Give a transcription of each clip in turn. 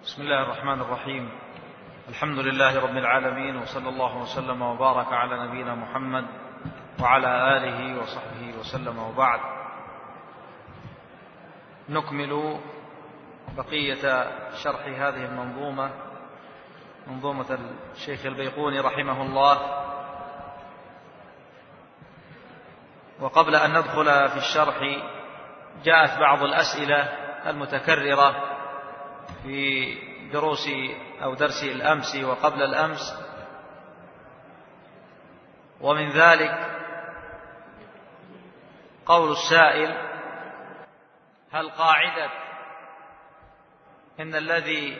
بسم الله الرحمن الرحيم. الحمد لله رب العالمين، وصلى الله وسلم وبارك على نبينا محمد وعلى آله وصحبه وسلم، وبعد. نكمل بقية شرح هذه المنظومة، منظومة الشيخ البيقوني رحمه الله. وقبل أن ندخل في الشرح جاءت بعض الأسئلة المتكررة في دروس أو درس الأمس وقبل الأمس، ومن ذلك قول السائل: هل قاعدة إن الذي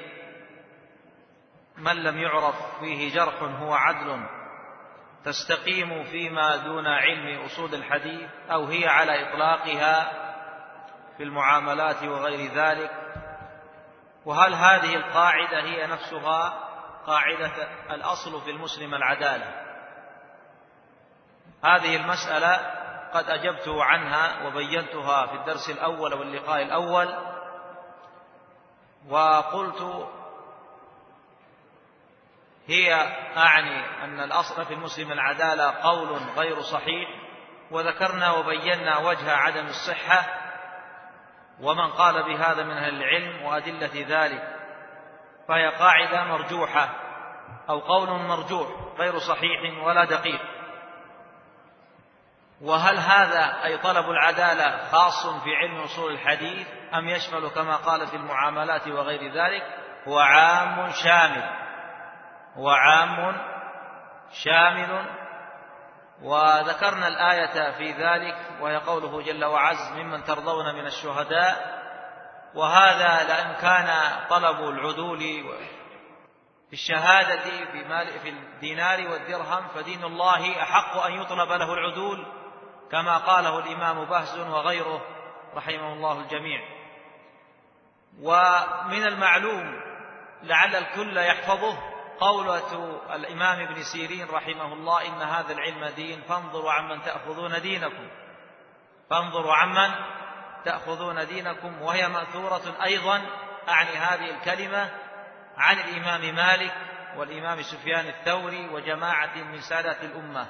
من لم يعرف فيه جرح هو عدل تستقيم فيما دون علم أصول الحديث، أو هي على إطلاقها في المعاملات وغير ذلك؟ وهل هذه القاعدة هي نفسها قاعدة الأصل في المسلم العدالة؟ هذه المسألة قد أجبت عنها وبينتها في الدرس الأول واللقاء الأول، وقلت هي أعني أن الأصل في المسلم العدالة قول غير صحيح، وذكرنا وبينا وجه عدم الصحة ومن قال بهذا من أهل العلم وأدلة ذلك، فهي قاعدة مرجوحة أو قول مرجوح غير صحيح ولا دقيق. وهل هذا أي طلب العدالة خاص في علم أصول الحديث أم يشمل كما قال في المعاملات وغير ذلك؟ هو عام شامل، هو عام شامل. وذكرنا الآية في ذلك، وهي قوله جل وعز: ممن ترضون من الشهداء. وهذا لأن كان طلب العدول في الشهادة في الدينار والدرهم، فدين الله أحق أن يطلب له العدول، كما قاله الإمام بهز وغيره رحمه الله الجميع. ومن المعلوم لعل الكل يحفظه قولة الإمام ابن سيرين رحمه الله: إن هذا العلم دين فانظروا عمن تأخذون دينكم، فانظروا عمن تأخذون دينكم. وهي مأثورة أيضا أعني هذه الكلمة عن الإمام مالك والإمام سفيان الثوري وجماعة من سادة الأمة.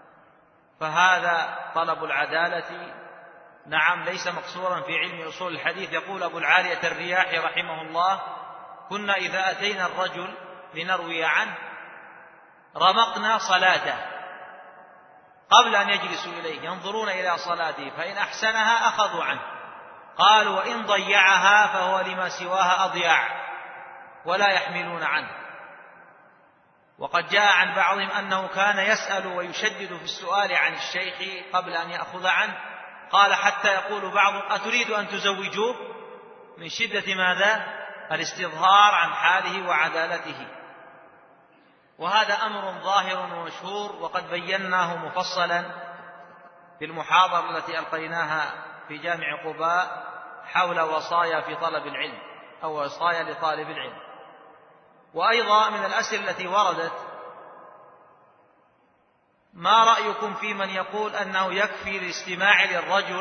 فهذا طلب العدالة نعم ليس مقصورا في علم أصول الحديث. يقول أبو العالية الرياحي رحمه الله: كنا إذا أتينا الرجل لنروي عنه رمقنا صلاته قبل أن يجلسوا إليه، ينظرون إلى صلاته، فإن أحسنها أخذوا عنه، قالوا وإن ضيعها فهو لما سواها أضياع، ولا يحملون عنه. وقد جاء عن بعضهم أنه كان يسأل ويشدد في السؤال عن الشيخ قبل أن يأخذ عنه، قال حتى يقول بعضهم: أتريد أن تزوجوه؟ من شدة ماذا؟ الاستظهار عن حاله وعدالته. وهذا أمر ظاهر ومشهور، وقد بيناه مفصلا في المحاضرة التي ألقيناها في جامع قباء حول وصايا في طلب العلم أو وصايا لطالب العلم. وأيضا من الأسئلة التي وردت: ما رأيكم في من يقول أنه يكفي الاستماع للرجل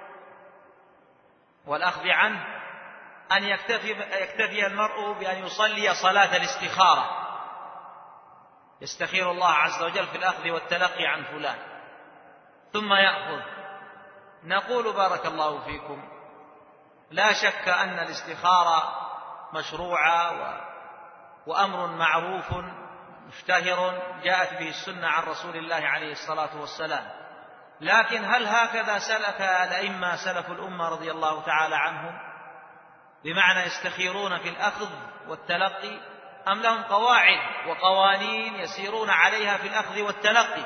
والأخذ عنه أن يكتفي المرء بأن يصلي صلاة الاستخارة، يستخير الله عز وجل في الأخذ والتلقي عن فلان ثم يأخذ؟ نقول بارك الله فيكم، لا شك أن الاستخارة مشروعة وأمر معروف مشتهر جاءت به السنة عن رسول الله عليه الصلاة والسلام، لكن هل هكذا سلك الأئمة سلف الأمة رضي الله تعالى عنهم، بمعنى يستخيرون في الأخذ والتلقي، أم لهم قواعد وقوانين يسيرون عليها في الأخذ والتلقي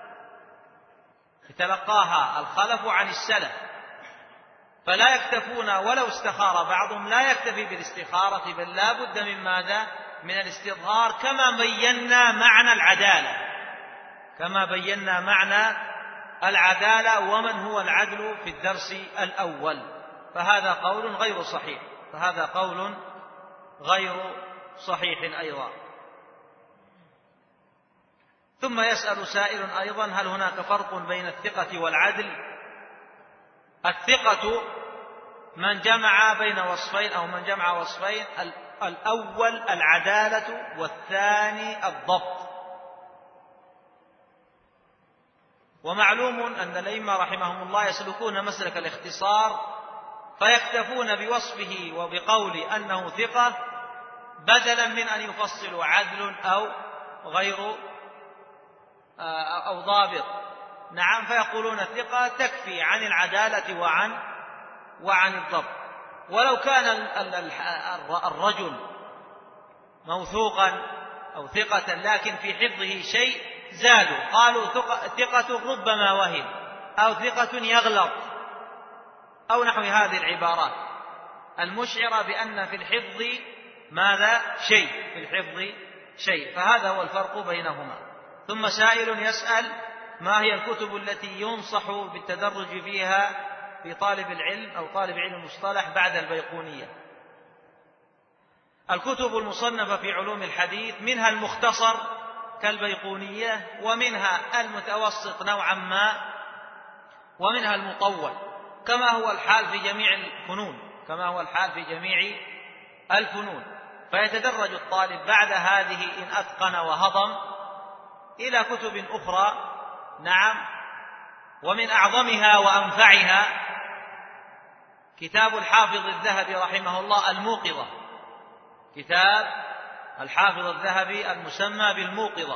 تلقاها الخلف عن السلف؟ فلا يكتفون، ولو استخار بعضهم لا يكتفي بالاستخارة، بل لا بد من ماذا؟ من الاستظهار، كما بينا معنى العدالة، كما بينا معنى العدالة ومن هو العدل في الدرس الأول. فهذا قول غير صحيح، فهذا قول غير صحيح أيضا. ثم يسأل سائل أيضا: هل هناك فرق بين الثقة والعدل؟ الثقة من جمع بين وصفين أو من جمع وصفين: الأول العدالة والثاني الضبط. ومعلوم أن الأئمة رحمهم الله يسلكون مسلك الاختصار، فيكتفون بوصفه وبقول أنه ثقة بدلا من أن يفصلوا عدل أو غير أو ضابط. نعم، فيقولون الثقة تكفي عن العدالة وعن الضبط. ولو كان الرجل موثوقا أو ثقة لكن في حفظه شيء زادوا، قالوا ثقة ربما وهم، أو ثقة يغلط، أو نحو هذه العبارات المشعرة بأن في الحفظ ماذا؟ شيء، في الحفظ شيء. فهذا هو الفرق بينهما. ثم سائل يسأل: ما هي الكتب التي ينصح بالتدرج فيها في طالب العلم أو طالب علم المصطلح بعد البيقونية؟ الكتب المصنفة في علوم الحديث منها المختصر كالبيقونية، ومنها المتوسط نوعا ما، ومنها المطول، كما هو الحال في جميع الفنون. فيتدرج الطالب بعد هذه إن أتقن وهضم إلى كتب أخرى. نعم، ومن أعظمها وأنفعها كتاب الحافظ الذهبي رحمه الله الموقظة، كتاب الحافظ الذهبي المسمى بالموقظة.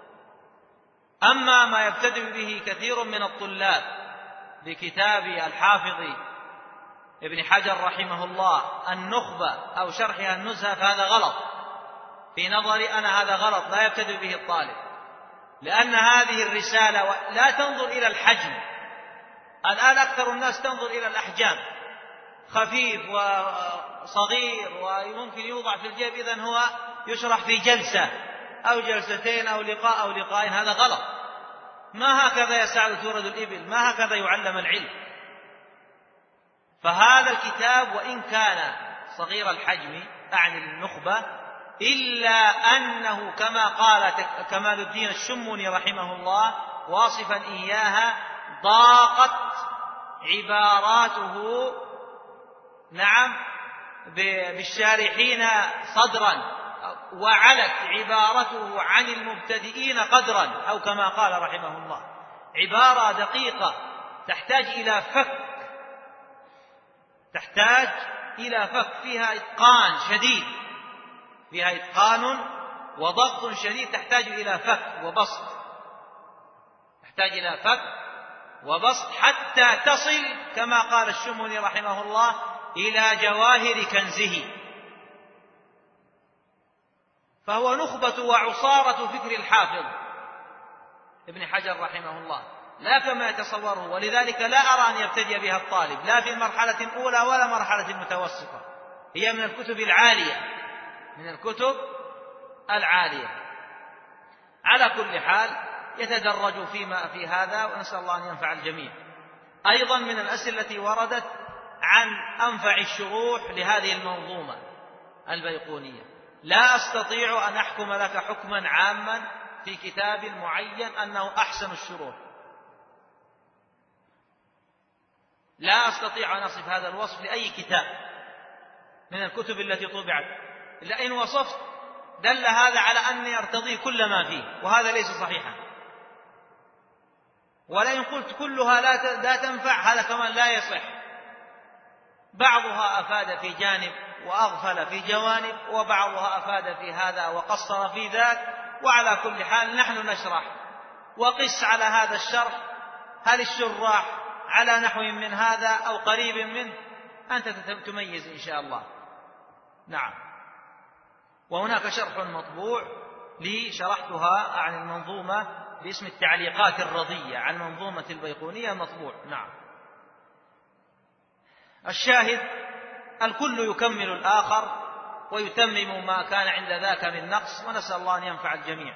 أما ما يبتدئ به كثير من الطلاب بكتاب الحافظ ابن حجر رحمه الله النخبة أو شرحها النزهة فهذا غلط في نظري أنا، هذا غلط لا يبتدئ به الطالب، لأن هذه الرسالة لا تنظر إلى الحجم. الآن أكثر الناس تنظر إلى الأحجام، خفيف وصغير وممكن يوضع في الجيب، إذن هو يشرح في جلسة أو جلستين أو لقاء أو لقاءين. هذا غلط. ما هكذا يسعد تورد الإبل، ما هكذا يعلم العلم. فهذا الكتاب وإن كان صغير الحجم أعني النخبة، إلا أنه كما قال كمال الدين الشموني رحمه الله واصفا إياها: ضاقت عباراته نعم بالشارحين صدرا، وعلت عبارته عن المبتدئين قدرا، أو كما قال رحمه الله. عبارة دقيقة تحتاج إلى فك، فيها إتقان شديد، فيها إتقان وضبط شديد، تحتاج إلى فك وبسط، حتى تصل كما قال الشموني رحمه الله إلى جواهر كنزه. فهو نخبة وعصارة فكر الحافظ ابن حجر رحمه الله، لا كما يتصوره. ولذلك لا أرى أن يبتدئ بها الطالب لا في المرحلة الأولى ولا مرحلة المتوسطة. هي من الكتب العالية. على كل حال يتدرج فيما في هذا، ونسأل الله أن ينفع الجميع. أيضا من الأسئلة التي وردت عن أنفع الشروح لهذه المنظومة البيقونية. لا أستطيع أن أحكم لك حكما عاما في كتاب معين أنه أحسن الشروح، لا أستطيع أن أصف هذا الوصف لأي كتاب من الكتب التي طبعت، لأن وصفت دل هذا على أني أرتضي كل ما فيه، وهذا ليس صحيحا. ولئن قلت كلها لا تنفع، هذا كمان لا يصح. بعضها أفاد في جانب وأغفل في جوانب، وبعضها أفاد في هذا وقصر في ذاك. وعلى كل حال نحن نشرح، وقس على هذا الشرح هل الشراح على نحو من هذا أو قريب منه، أنت تميز إن شاء الله. نعم. وهناك شرح مطبوع لي شرحتها عن المنظومة باسم التعليقات الرضية عن منظومة البيقونية مطبوع. نعم. الشاهد: الكل يكمل الآخر ويتمم ما كان عند ذاك من نقص، ونسأل الله أن ينفع الجميع.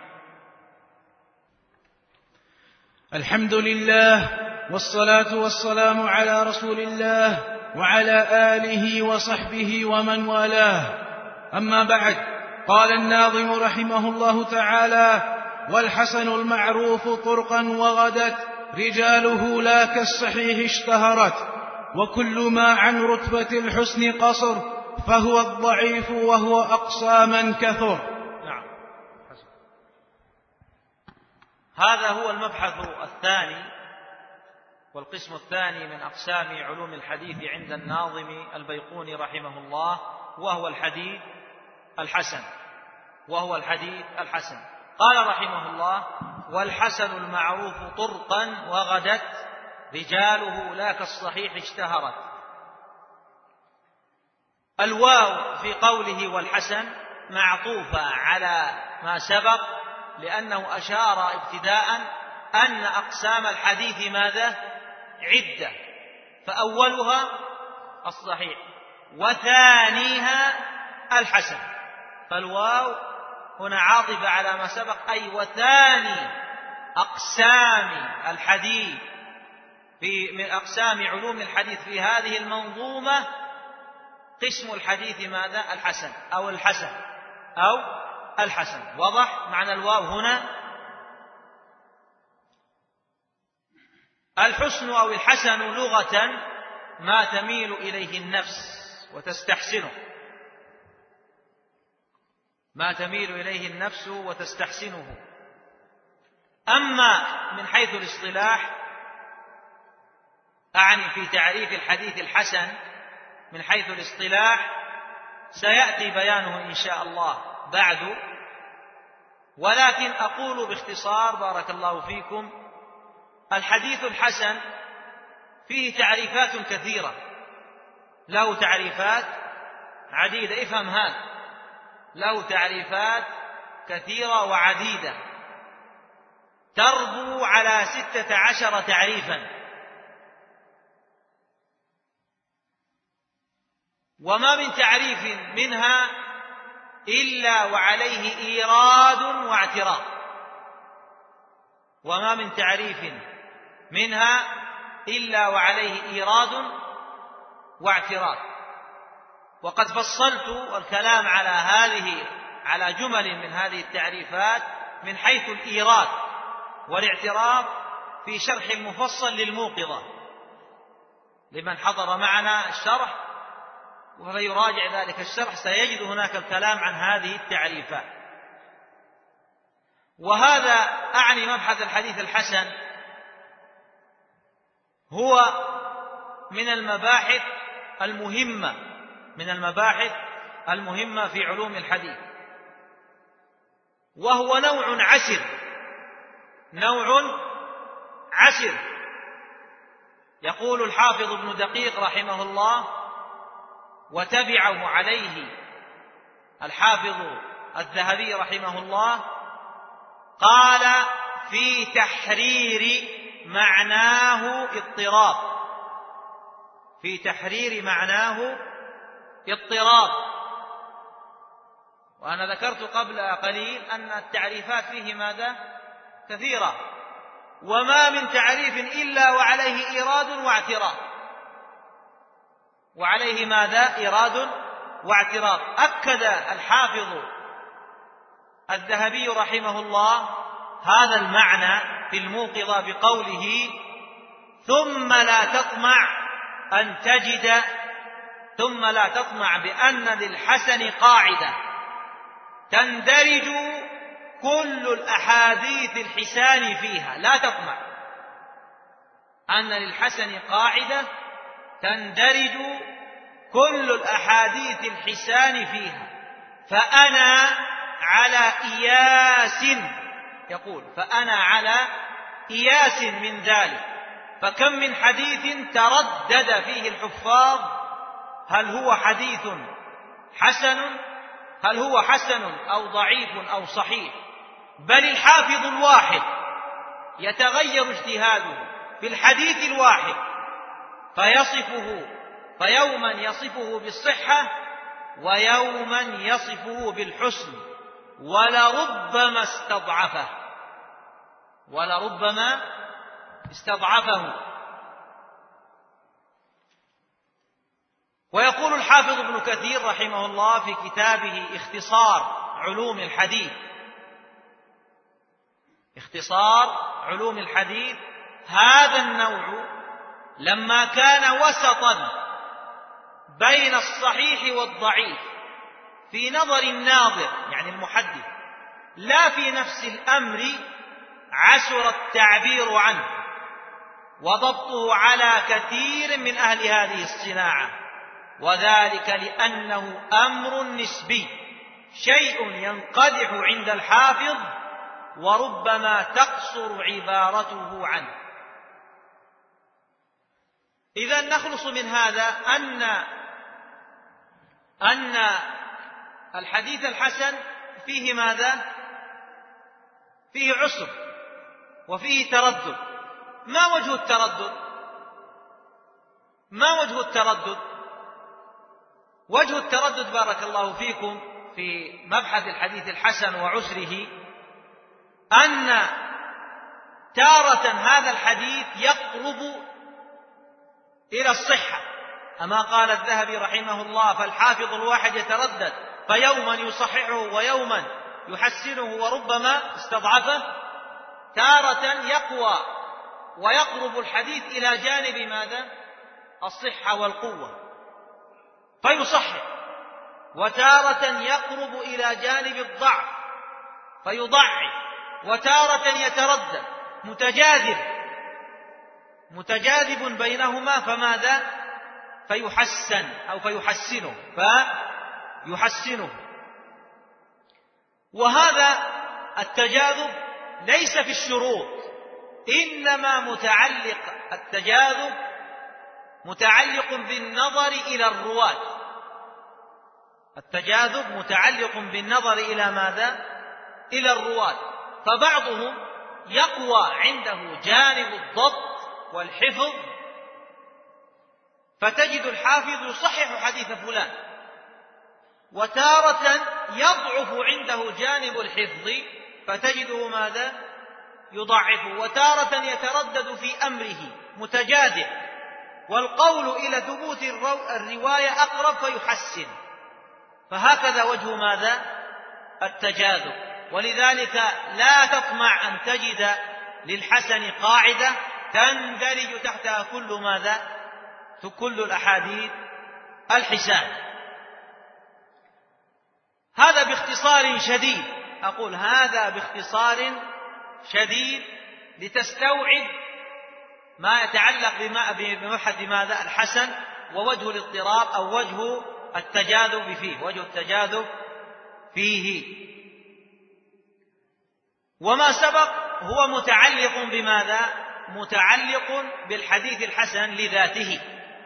الحمد لله، والصلاة والسلام على رسول الله وعلى آله وصحبه ومن والاه. أما بعد، قال الناظم رحمه الله تعالى: والحسن المعروف طرقا وغدت رجاله لا كالصحيح اشتهرت، وكل ما عن رتبة الحسن قصر فهو الضعيف وهو أقصى من كثر. نعم. هذا هو المبحث الثاني والقسم الثاني من أقسام علوم الحديث عند الناظم البيقوني رحمه الله، وهو الحديث الحسن. قال رحمه الله: والحسن المعروف طرقا وغدت رجاله لا كالصحيح اشتهرت. الواو في قوله والحسن معطوفة على ما سبق، لأنه أشار ابتداء أن أقسام الحديث ماذا؟ عدة، فأولها الصحيح وثانيها الحسن، فالواو هنا عاطفة على ما سبق، أي وثاني أقسام الحديث من أقسام علوم الحديث في هذه المنظومة قسم الحديث ماذا؟ الحسن أو الحسن. وضح معنى الواو هنا؟ الحسن أو الحسن لغة ما تميل إليه النفس وتستحسنه. أما من حيث الاصطلاح، أعني في تعريف الحديث الحسن من حيث الاصطلاح سيأتي بيانه إن شاء الله بعد، ولكن أقول باختصار بارك الله فيكم: الحديث الحسن فيه تعريفات كثيرة، له تعريفات عديدة، افهم هذا، له تعريفات كثيرة وعديدة تربو على 16 تعريفا، وما من تعريف منها إلا وعليه إيراد واعتراض. وقد فصلت الكلام على جمل من هذه التعريفات من حيث الإيراد والاعتراض في شرح المفصل للموقظة، لمن حضر معنا الشرح فيراجع ذلك الشرح سيجد هناك الكلام عن هذه التعريفات. وهذا أعني مبحث الحديث الحسن هو من المباحث المهمة في علوم الحديث، وهو نوع عسر. يقول الحافظ ابن دقيق رحمه الله، وتبعه عليه الحافظ الذهبي رحمه الله، قال: في تحرير معناه اضطراب. وأنا ذكرت قبل قليل أن التعريفات فيه ماذا؟ كثيرة، وما من تعريف إلا وعليه إيراد واعتراض. أكد الحافظ الذهبي رحمه الله هذا المعنى في الموقظة بقوله: ثم لا تطمع بأن للحسن قاعدة تندرج كل الأحاديث الحسان فيها. لا تطمع أن للحسن قاعدة تندرج كل الأحاديث الحسان فيها، فأنا على إياس من ذلك. فكم من حديث تردد فيه الحفاظ هل هو حسن أو ضعيف أو صحيح، بل الحافظ الواحد يتغير اجتهاده في الحديث الواحد فيوما يصفه بالصحة ويوما يصفه بالحسن، ولربما استضعفه. ويقول الحافظ ابن كثير رحمه الله في كتابه اختصار علوم الحديث: هذا النوع لما كان وسطا بين الصحيح والضعيف في نظر الناظر يعني المحدث لا في نفس الأمر، عسر التعبير عنه وضبطه على كثير من أهل هذه الصناعة، وذلك لأنه أمر نسبي، شيء ينقدح عند الحافظ وربما تقصر عبارته عنه. إذن نخلص من هذا أن الحديث الحسن فيه ماذا؟ فيه عسر وفيه تردد. ما وجه التردد؟ وجه التردد بارك الله فيكم في مبحث الحديث الحسن وعسره أن تارة هذا الحديث يقرب إلى الصحة، أما قال الذهبي رحمه الله: فالحافظ الواحد يتردد فيوما يصححه ويوما يحسنه وربما استضعفه. تارة يقوى ويقرب الحديث إلى جانب ماذا؟ الصحة والقوة فيصحح، وتارة يقرب إلى جانب الضعف فيضعف، وتارة يتردد متجاذب بينهما فماذا؟ فيحسن أو فيحسنه. وهذا التجاذب ليس في الشروط، إنما التجاذب متعلق بالنظر إلى الرواة. التجاذب متعلق بالنظر إلى ماذا؟ إلى الرواة، فبعضهم يقوى عنده جانب الضبط والحفظ فتجد الحافظ يصحح حديث فلان، وتارة يضعف عنده جانب الحفظ فتجده ماذا؟ يضعف، وتارة يتردد في أمره متجاذب، والقول إلى ثبوت الرواية أقرب فيحسن. فهكذا وجه ماذا؟ التجاذب. ولذلك لا تطمع أن تجد للحسن قاعدة تندرج تحتها كل ماذا؟ كل الأحاديث الحسان. هذا باختصار شديد، أقول هذا باختصار شديد لتستوعب ما يتعلق بمبحث ماذا؟ الحسن، ووجه الاضطراب أو وجه التجاذب فيه. وما سبق هو متعلق بماذا؟ متعلق بالحديث الحسن لذاته،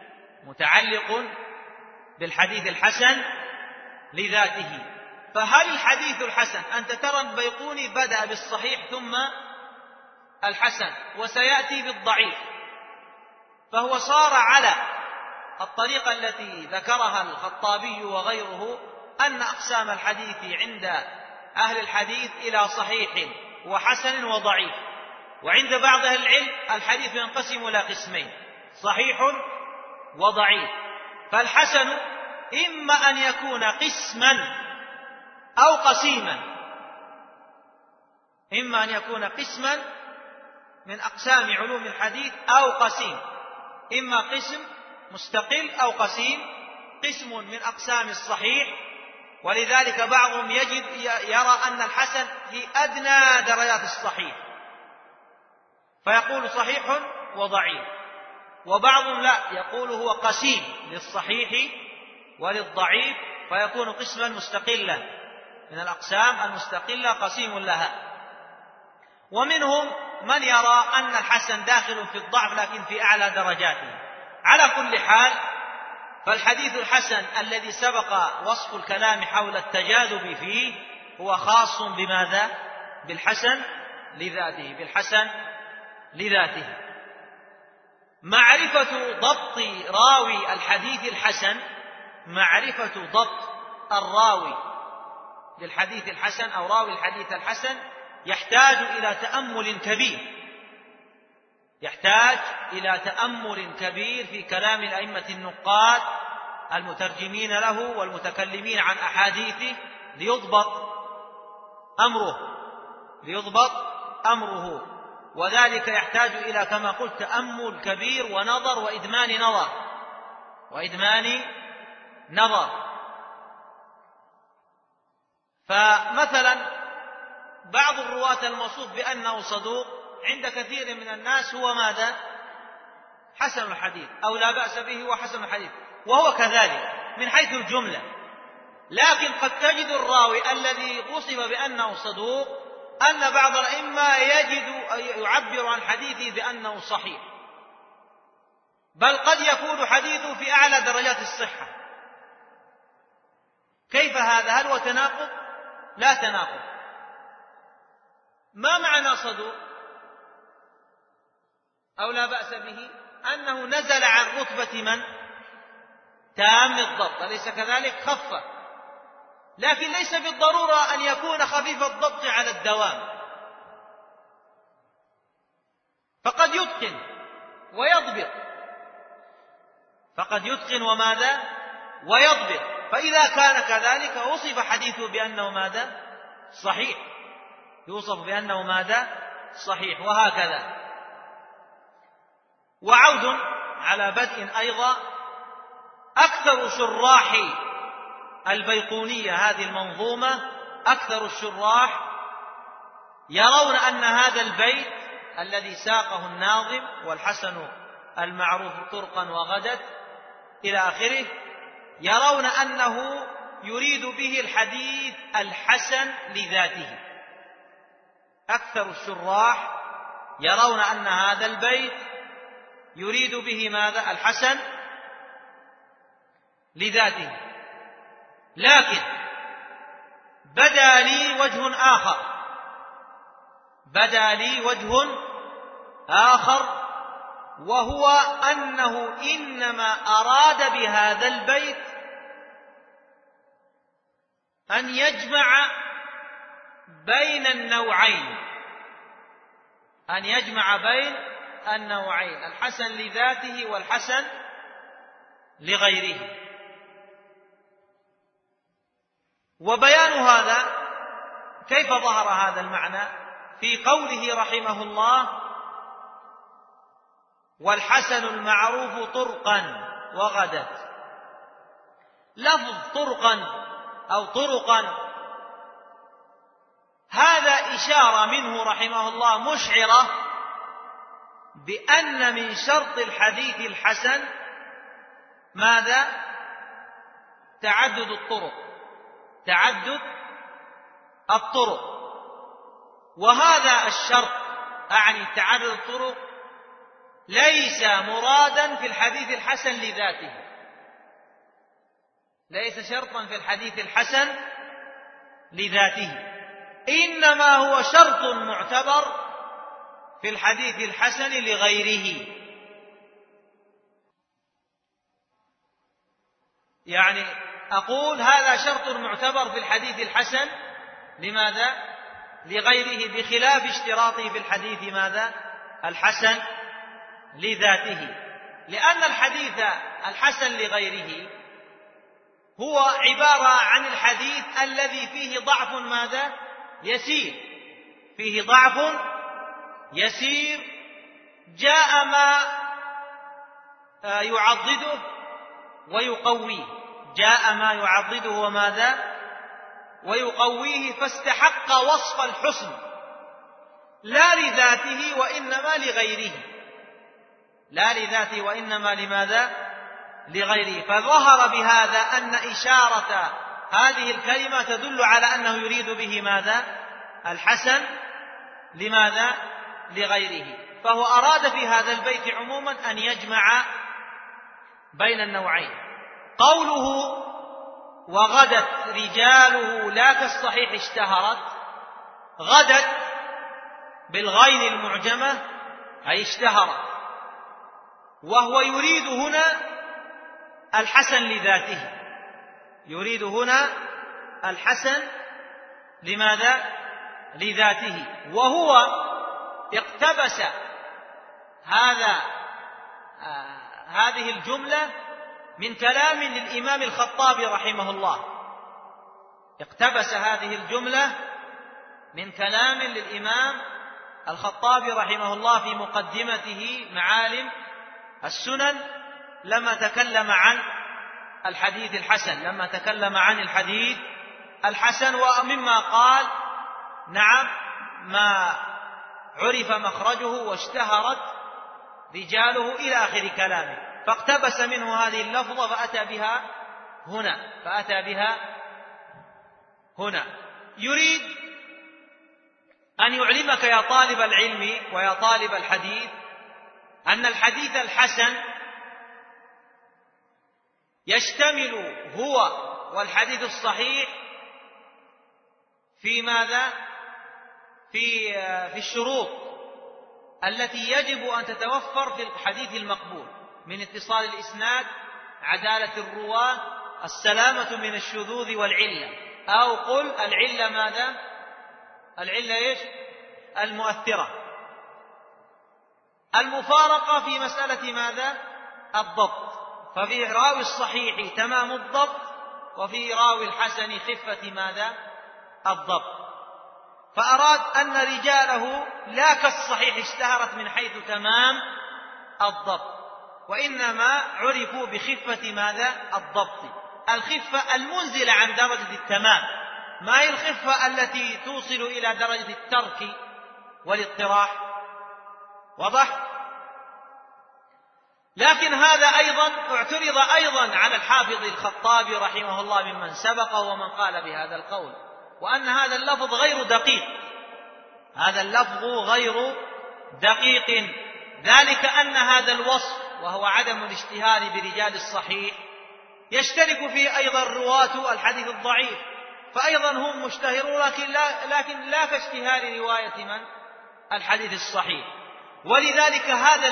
فهل الحديث الحسن، أنت ترى البيقوني بدأ بالصحيح ثم الحسن وسيأتي بالضعيف، فهو صار على الطريقة التي ذكرها الخطابي وغيره، أن أقسام الحديث عند أهل الحديث إلى صحيح وحسن وضعيف، وعند بعض أهل العلم الحديث ينقسم إلى قسمين: صحيح وضعيف. فالحسن إما أن يكون قسما أو قسيما، إما أن يكون قسما من أقسام علوم الحديث أو قسيم، إما قسم مستقل أو قسيم، قسم من أقسام الصحيح. ولذلك بعضهم يرى أن الحسن في أدنى درجات الصحيح فيقول صحيح وضعيف، وبعضهم لا، يقول هو قسيم للصحيح وللضعيف فيكون قسما مستقلا من الأقسام المستقلة قسيم لها. ومنهم من يرى أن الحسن داخل في الضعف لكن في أعلى درجاته. على كل حال، فالحديث الحسن الذي سبق وصف الكلام حول التجاذب فيه هو خاص بماذا؟ بالحسن لذاته. معرفة ضبط راوي الحديث الحسن، معرفة ضبط الراوي للحديث الحسن أو راوي الحديث الحسن يحتاج إلى تأمل كبير في كلام الأئمة النقاد المترجمين له والمتكلمين عن أحاديثه ليضبط أمره. وذلك يحتاج إلى كما قلت تأمل كبير ونظر وإدمان نظر. فمثلا بعض الرواة الموصوف بأنه صدوق عند كثير من الناس هو ماذا؟ حسن الحديث أو لا بأس به وحسن الحديث، وهو كذلك من حيث الجملة. لكن قد تجد الراوي الذي وصف بأنه صدوق أن بعض الأئمة يعبر عن حديثه بأنه صحيح، بل قد يكون حديثه في أعلى درجات الصحة. كيف هذا؟ هل هو تناقض؟ لا تناقض. ما معنى صدوق أو لا بأس به؟ أنه نزل عن رتبة من؟ تام الضبط، أليس كذلك؟ خف، لكن ليس بالضرورة أن يكون خفيف الضبط على الدوام، فقد يتقن ويضبط، وماذا؟ ويضبط. فإذا كان كذلك وصف حديثه بأنه ماذا؟ صحيح، يوصف بأنه ماذا؟ صحيح، وهكذا. وعود على بدء أيضا، أكثر شراح البيقونية هذه المنظومة، أكثر الشراح يرون أن هذا البيت الذي ساقه الناظم والحسن المعروف طرقا وغدت إلى آخره، يرون أنه يريد به الحديث الحسن لذاته. أكثر الشراح يرون أن هذا البيت يريد به ماذا؟ الحسن لذاته. لكن بدا لي وجه آخر، وهو أنه إنما أراد بهذا البيت أن يجمع بين النوعين، الحسن لذاته والحسن لغيره. وبيان هذا كيف ظهر هذا المعنى في قوله رحمه الله: والحسن المعروف طرقا وغدت. لفظ طرقا أو طرقا هذا إشارة منه رحمه الله مشعرة بأن من شرط الحديث الحسن ماذا؟ تعدد الطرق. وهذا الشرط، أعني تعدد الطرق، ليس مرادا في الحديث الحسن لذاته، ليس شرطا في الحديث الحسن لذاته، إنما هو شرط معتبر في الحديث الحسن لغيره. يعني أقول هذا شرط معتبر في الحديث الحسن لماذا؟ لغيره، بخلاف اشتراطه في الحديث ماذا؟ الحسن لذاته. لأن الحديث الحسن لغيره هو عبارة عن الحديث الذي فيه ضعف ماذا؟ يسير، فيه ضعف يسير، جاء ما يعضده ويقويه، وماذا؟ ويقويه، فاستحق وصف الحسن لا لذاته وإنما لماذا؟ لغيره. فظهر بهذا أن إشارة هذه الكلمة تدل على أنه يريد به ماذا؟ الحسن لماذا؟ لغيره. فهو أراد في هذا البيت عموما أن يجمع بين النوعين. قوله وغدت رجاله لا كالصحيح اشتهرت، غدت بالغين المعجمة أي اشتهرت، وهو يريد هنا الحسن لذاته، لماذا؟ لذاته. وهو اقتبس هذه الجملة من كلام للإمام الخطابي رحمه الله، اقتبس هذه الجملة من كلام للإمام الخطابي رحمه الله في مقدمته معالم السنن لما تكلم عن الحديث الحسن، ومما قال نعم ما عرف مخرجه واشتهرت رجاله إلى آخر كلامه، فاقتبس منه هذه اللفظة فأتى بها هنا. يريد أن يعلمك يا طالب العلم ويا طالب الحديث أن الحديث الحسن يشتمل هو والحديث الصحيح في ماذا؟ في الشروط التي يجب أن تتوفر في الحديث المقبول من اتصال الإسناد، عدالة الرواة، السلامة من الشذوذ والعلة، أو قل العلة ماذا؟ العلة إيش؟ المؤثرة. المفارقة في مسألة ماذا؟ الضبط، ففي راوي الصحيح تمام الضبط، وفي راوي الحسن خفة ماذا؟ الضبط. فأراد أن رجاله لا كالصحيح اشتهرت من حيث تمام الضبط، وإنما عرفوا بخفة ماذا؟ الضبط، الخفة المنزلة عن درجة التمام، ما هي الخفة التي توصل إلى درجة الترك والاضطراح. واضح؟ لكن هذا أيضا اعترض أيضا على الحافظ الخطابي رحمه الله ممن سبقه ومن قال بهذا القول، وأن هذا اللفظ غير دقيق، ذلك أن هذا الوصف وهو عدم الاشتهار برجال الصحيح يشترك فيه أيضا رواة الحديث الضعيف، فأيضا هم مشتهرون لكن لا كاشتهار رواية من؟ الحديث الصحيح. ولذلك هذا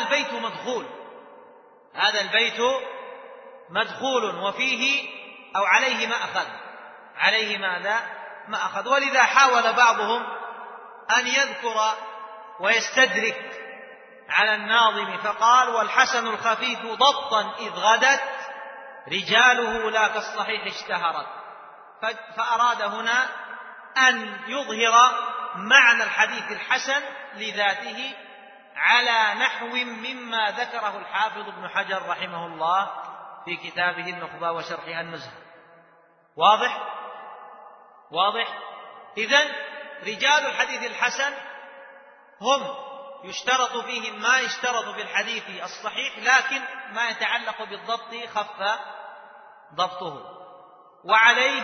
البيت مدخول وفيه أو عليه مأخذ. ولذا حاول بعضهم أن يذكر ويستدرك على الناظم فقال: والحسن الخفيف ضبطا إذ غدت رجاله لا كالصحيح اشتهرت. فأراد هنا أن يظهر معنى الحديث الحسن لذاته على نحو مما ذكره الحافظ ابن حجر رحمه الله في كتابه النخبة وشرحها النزهة. واضح؟ إذن رجال الحديث الحسن هم يشترط فيهم ما يشترط في الحديث الصحيح، لكن ما يتعلق بالضبط خف ضبطه، وعليه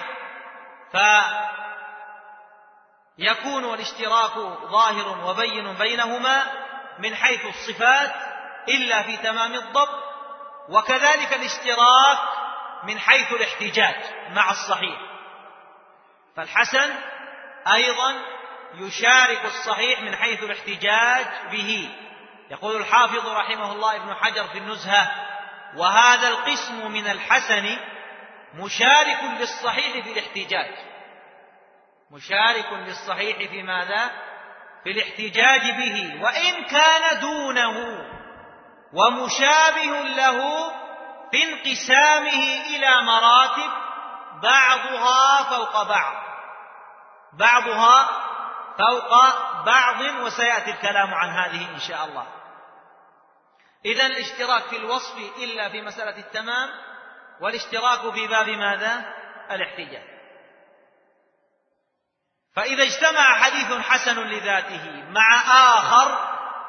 فيكون الاشتراك ظاهر وبين بينهما من حيث الصفات إلا في تمام الضبط، وكذلك الاشتراك من حيث الاحتجاج مع الصحيح، فالحسن أيضا يشارك الصحيح من حيث الاحتجاج به. يقول الحافظ رحمه الله ابن حجر في النزهة: وهذا القسم من الحسن مشارك للصحيح في الاحتجاج. في ماذا؟ في الاحتجاج به، وإن كان دونه، ومشابه له في انقسامه إلى مراتب بعضها فوق بعض، وسيأتي الكلام عن هذه إن شاء الله. إذن الاشتراك في الوصف إلا في مسألة التمام، والاشتراك في باب ماذا؟ الاحتجاج. فإذا اجتمع حديث حسن لذاته مع آخر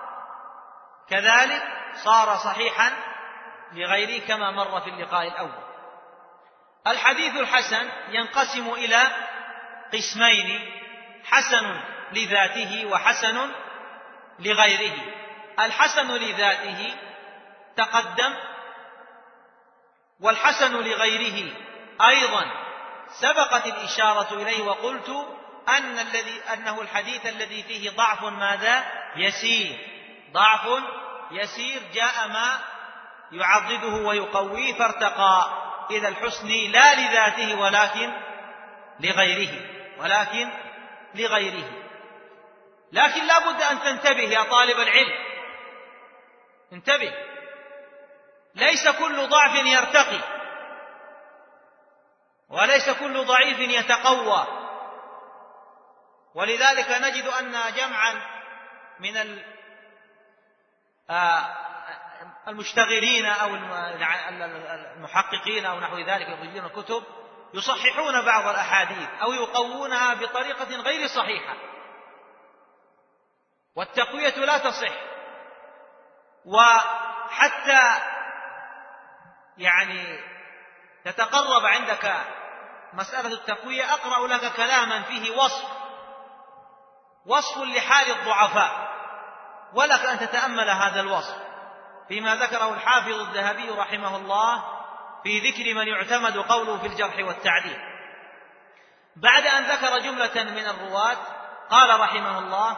كذلك صار صحيحا لغيره كما مر في اللقاء الأول. الحديث الحسن ينقسم إلى قسمين: حسن لذاته وحسن لغيره. الحسن لذاته تقدم، والحسن لغيره أيضا سبقت الإشارة إليه، وقلت أنه الحديث الذي فيه ضعف ماذا؟ يسير جاء ما يعضده ويقويه فارتقى إلى الحسن لا لذاته ولكن لغيره. لكن لا بد أن تنتبه يا طالب العلم، انتبه، ليس كل ضعف يرتقي، وليس كل ضعيف يتقوى. ولذلك نجد أن جمعا من المشتغلين أو المحققين أو نحو ذلك يخرجون الكتب يصححون بعض الأحاديث أو يقوونها بطريقة غير صحيحة، والتقوية لا تصح. وحتى يعني تتقرب عندك مسألة التقوية أقرأ لك كلاما فيه وصف لحال الضعفاء، ولك أن تتأمل هذا الوصف فيما ذكره الحافظ الذهبي رحمه الله في ذكر من يعتمد قوله في الجرح والتعديل. بعد أن ذكر جملة من الرواة قال رحمه الله: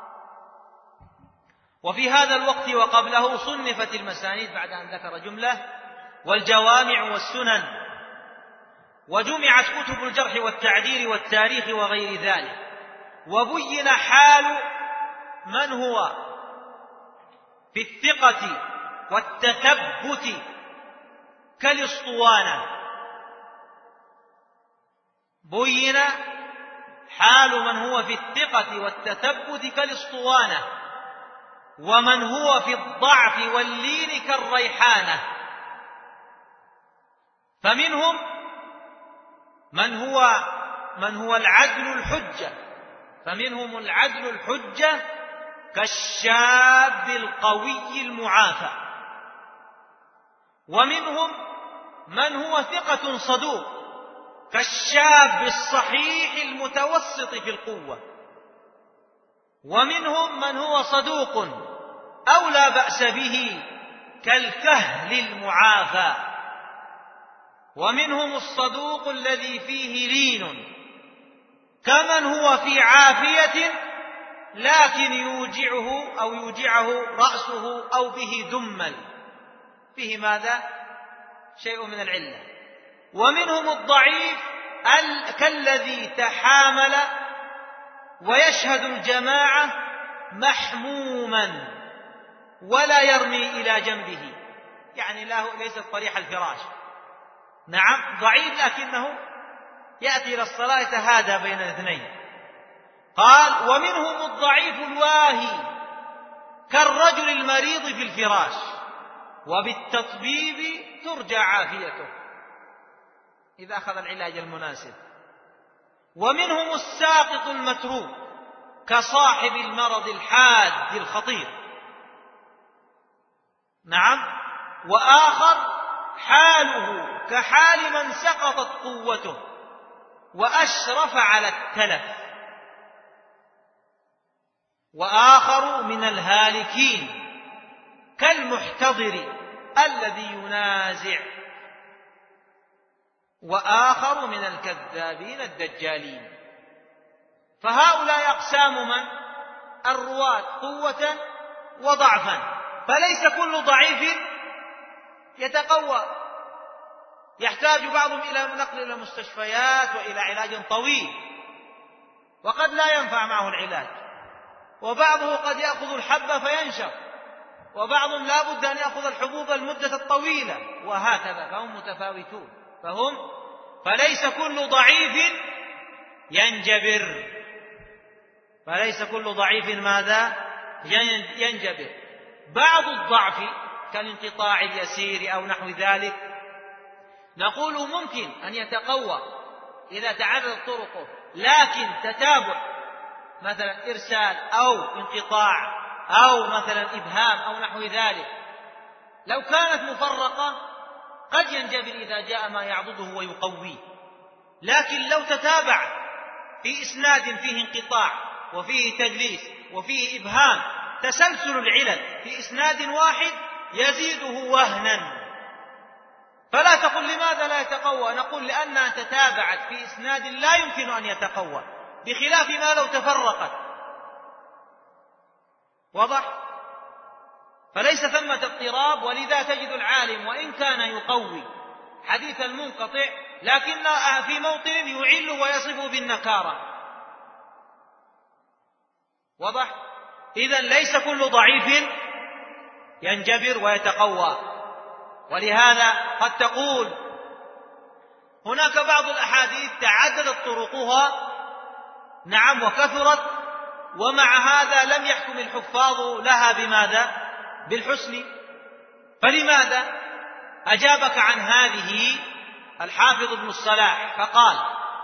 وفي هذا الوقت وقبله صنفت المسانيد، بعد أن ذكر جملة، والجوامع والسنن، وجمعت كتب الجرح والتعديل والتاريخ وغير ذلك، وبين حال من هو في الثقة والتثبت كالاسطوانة. بين حال من هو في الثقة والتثبت كالاسطوانة، ومن هو في الضعف واللين كالريحانة. فمنهم من هو العدل الحجة، فمنهم العدل الحجة كالشاب القوي المعافى، ومنهم من هو ثقة صدوق كالشاب الصحيح المتوسط في القوة، ومنهم من هو صدوق أو لا بأس به كالكهل المعافى، ومنهم الصدوق الذي فيه لين كمن هو في عافية لكن يوجعه رأسه أو به دمل، فيه ماذا؟ شيء من العلة. ومنهم الضعيف كالذي تحامل ويشهد الجماعة محموما ولا يرمي إلى جنبه، يعني ليس طريح الفراش، نعم ضعيف لكنه يأتي إلى الصلاة يتهادى بين الاثنين. قال: ومنهم الضعيف الواهي كالرجل المريض في الفراش، وبالتطبيب ترجى عافيته إذا أخذ العلاج المناسب. ومنهم الساقط المتروك كصاحب المرض الحاد الخطير، نعم. وآخر حاله كحال من سقطت قوته وأشرف على التلف. وآخر من الهالكين كالمحتضر الذي ينازع. وآخر من الكذابين الدجالين. فهؤلاء أقسام من الرواة قوة وضعفا، فليس كل ضعيف يتقوى، يحتاج بعضهم إلى نقل إلى مستشفيات وإلى علاج طويل، وقد لا ينفع معه العلاج، وبعضه قد يأخذ الحبة فينشف، وبعضهم لا بد أن يأخذ الحبوب المدة الطويلة، وهكذا، فهم متفاوتون. فليس كل ضعيف ينجبر، فليس كل ضعيف ماذا؟ ينجبر. بعض الضعف كالانقطاع اليسير أو نحو ذلك نقول ممكن أن يتقوى إذا تعددت طرقه، لكن تتابع مثلا إرسال أو انقطاع أو مثلا إبهام أو نحو ذلك لو كانت مفرقة قد ينجبر إذا جاء ما يعضده ويقويه. لكن لو تتابع في إسناد فيه انقطاع وفيه تدليس وفيه إبهام، تسلسل العلل في إسناد واحد يزيده وهنا. فلا تقل لماذا لا يتقوى، نقول لأنها تتابعت في إسناد لا يمكن أن يتقوى، بخلاف ما لو تفرقت. واضح؟ فليس ثمة اضطراب، ولذا تجد العالم وإن كان يقوي حديث المنقطع لكن في موطن يعل ويصف بالنكارة. واضح؟ إذن ليس كل ضعيف ينجبر ويتقوى. ولهذا قد تقول هناك بعض الأحاديث تعددت طرقها، نعم، وكثرت، ومع هذا لم يحكم الحفاظ لها بماذا؟ بالحسن. فلماذا؟ أجابك عن هذه الحافظ ابن الصلاح فقال: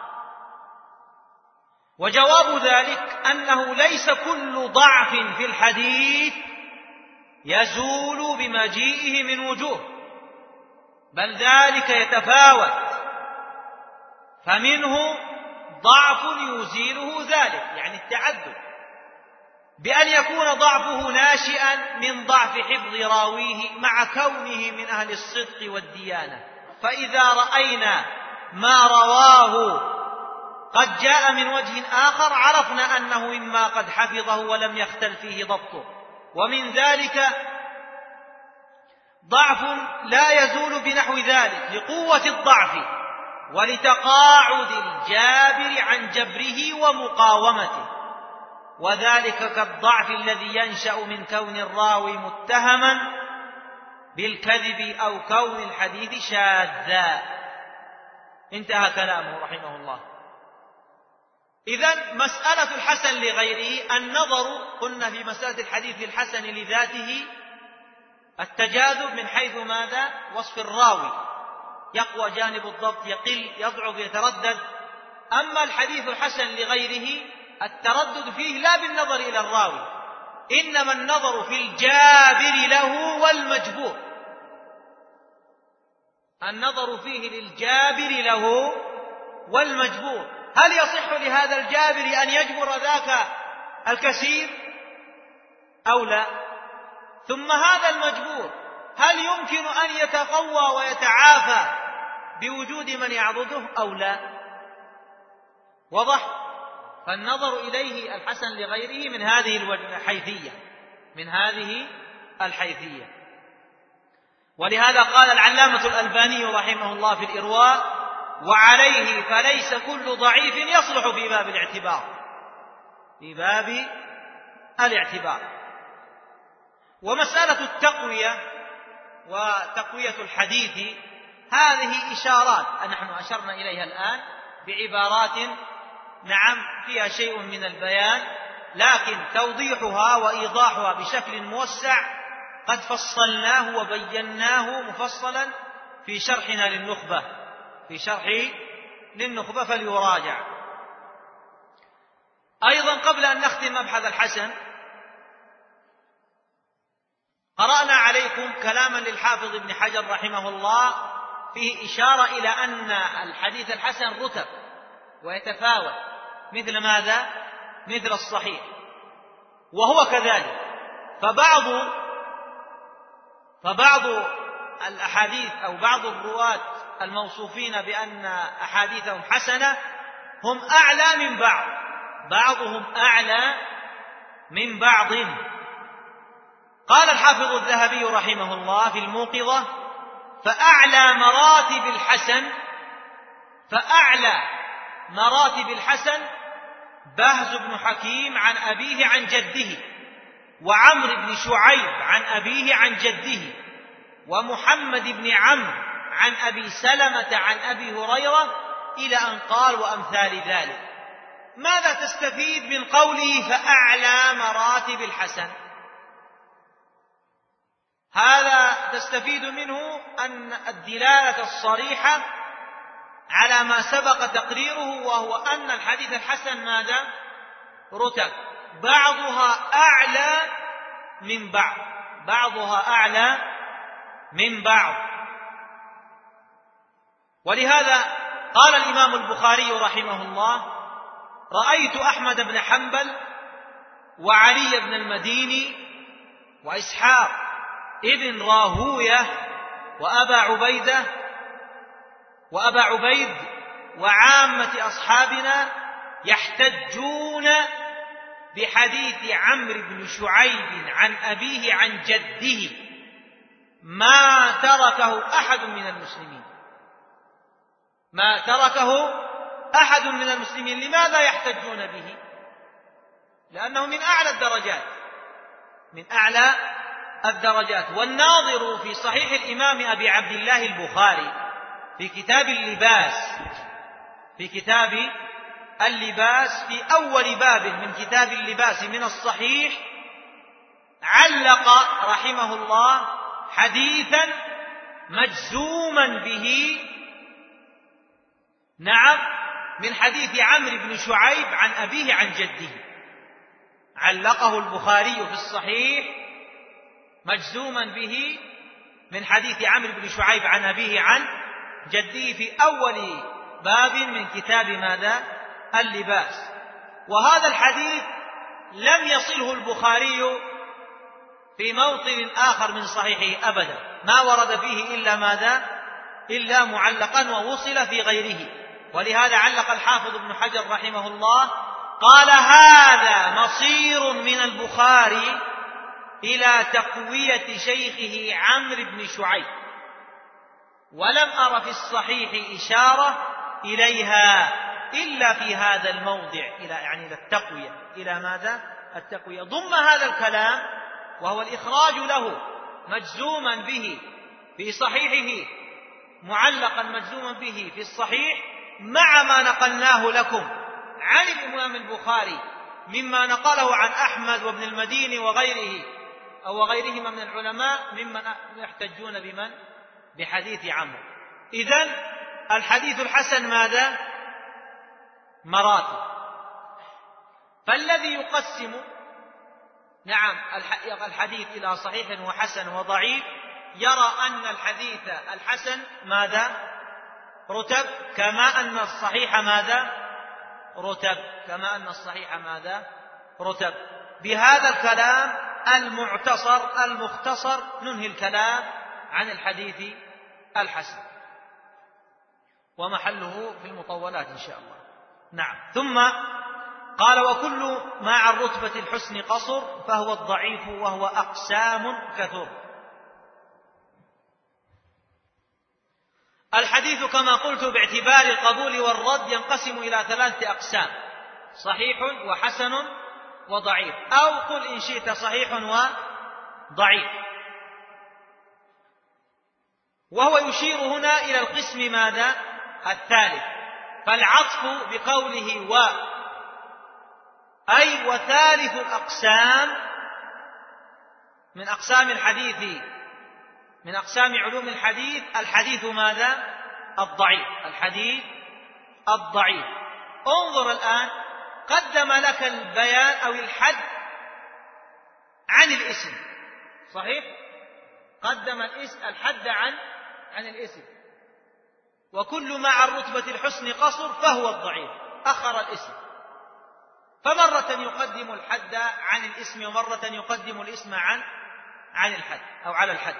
وجواب ذلك أنه ليس كل ضعف في الحديث يزول بمجيئه من وجوه، بل ذلك يتفاوت، فمنه ضعف يزيله ذلك، يعني التعدد، بأن يكون ضعفه ناشئا من ضعف حفظ راويه مع كونه من أهل الصدق والديانة. فإذا رأينا ما رواه قد جاء من وجه آخر عرفنا أنه مما قد حفظه ولم يختل فيه ضبطه. ومن ذلك ضعف لا يزول بنحو ذلك لقوة الضعف ولتقاعد الجابر عن جبره ومقاومته، وذلك كالضعف الذي ينشأ من كون الراوي متهما بالكذب أو كون الحديث شاذا. انتهى كلامه رحمه الله. إذن مسألة الحسن لغيره النظر، قلنا في مسألة الحديث الحسن لذاته التجاذب من حيث ماذا؟ وصف الراوي، يقوى جانب الضبط، يقل، يضعف، يتردد. أما الحديث الحسن لغيره التردد فيه لا بالنظر إلى الراوي، إنما النظر في الجابر له والمجبور، النظر فيه للجابر له والمجبور، هل يصح لهذا الجابر أن يجبر ذاك الكثير أو لا؟ ثم هذا المجبور هل يمكن أن يتقوى ويتعافى بوجود من يعضده أو لا؟ وضح؟ فالنظر إليه الحسن لغيره من هذه الحيثية، من هذه الحيثية. ولهذا قال العلامة الألباني رحمه الله في الإرواء: وعليه فليس كل ضعيف يصلح في باب الاعتبار، في باب الاعتبار. ومسألة التقوية وتقوية الحديث هذه إشارات نحن أشرنا إليها الآن بعبارات نعم فيها شيء من البيان، لكن توضيحها وإيضاحها بشكل موسع قد فصلناه وبيناه مفصلا في شرحنا للنخبة، في شرح للنخبة فليراجع. أيضا قبل أن نختم مبحث الحسن قرأنا عليكم كلاما للحافظ ابن حجر رحمه الله فيه إشارة إلى أن الحديث الحسن رتب ويتفاوت، مثل ماذا؟ مثل الصحيح. وهو كذلك، فبعض الأحاديث أو بعض الرواة الموصوفين بأن أحاديثهم حسنة هم أعلى من بعض، بعضهم أعلى من بعض. قال الحافظ الذهبي رحمه الله في الموقظة: فأعلى مراتب الحسن بهز بن حكيم عن أبيه عن جده، وعمرو بن شعيب عن أبيه عن جده، ومحمد بن عمرو عن أبي سلمة عن أبي هريرة، إلى أن قال: وأمثال ذلك. ماذا تستفيد من قوله فأعلى مراتب الحسن؟ هذا تستفيد منه أن الدلالة الصريحة على ما سبق تقريره، وهو أن الحديث الحسن ماذا؟ رتب، بعضها أعلى من بعض، بعضها أعلى من بعض. ولهذا قال الإمام البخاري رحمه الله: رأيت أحمد بن حنبل وعلي بن المديني وإسحاق ابن راهوية وأبا عبيد وعامة أصحابنا يحتجون بحديث عمرو بن شعيب عن أبيه عن جده ما تركه أحد من المسلمين، ما تركه أحد من المسلمين. لماذا يحتجون به؟ لأنه من أعلى الدرجات، من أعلى الدرجات. والناظر في صحيح الإمام أبي عبد الله البخاري في كتاب اللباس، في كتاب اللباس في أول باب من كتاب اللباس من الصحيح علق رحمه الله حديثا مجزوما به، نعم، من حديث عمرو بن شعيب عن أبيه عن جده. علقه البخاري في الصحيح مجزوما به من حديث عمرو بن شعيب عن أبيه عن جده في أول باب من كتاب ماذا؟ اللباس. وهذا الحديث لم يصله البخاري في موطن آخر من صحيحه أبدا، ما ورد فيه إلا ماذا؟ إلا معلقا، ووصل في غيره. ولهذا علق الحافظ ابن حجر رحمه الله قال: هذا مصير من البخاري إلى تقوية شيخه عمرو بن شعيب، ولم أر في الصحيح إشارة إليها إلا في هذا الموضع، إلى التقوية. إلى ماذا؟ التقوية. ضم هذا الكلام وهو الإخراج له مجزوما به في صحيحه، معلقا مجزوما به في الصحيح، مع ما نقلناه لكم عن الإمام البخاري مما نقله عن أحمد وابن المديني وغيره أو غيرهما من العلماء ممن يحتجون بمن؟ بحديث عمرو. إذن الحديث الحسن ماذا؟ مراتب. فالذي يقسم نعم الحديث إلى صحيح وحسن وضعيف يرى أن الحديث الحسن ماذا؟ رتب، كما أن الصحيح ماذا؟ رتب، كما أن الصحيح ماذا؟ رتب. بهذا الكلام المختصر ننهي الكلام عن الحديث الحسن، ومحله في المطولات إن شاء الله. نعم. ثم قال: وكل ما عن رتبة الحسن قصر فهو الضعيف وهو أقسام كثر. الحديث كما قلت باعتبار القبول والرد ينقسم إلى 3 أقسام: صحيح وحسن وضعيف، أو قل إن شئت صحيح وضعيف. وهو يشير هنا إلى القسم ماذا؟ الثالث. فالعطف بقوله أي وثالث الأقسام من أقسام الحديث، من أقسام علوم الحديث، الحديث ماذا؟ الضعيف. الحديث الضعيف. انظر الآن، قدم لك البيان أو الحد عن الاسم، صحيح؟ قدم الحد عن الاسم. وكل ما عن رتبة الحسن قصر فهو الضعيف، أخر الاسم. فمرة يقدم الحد عن الاسم، ومرة يقدم الاسم عن الحد أو على الحد.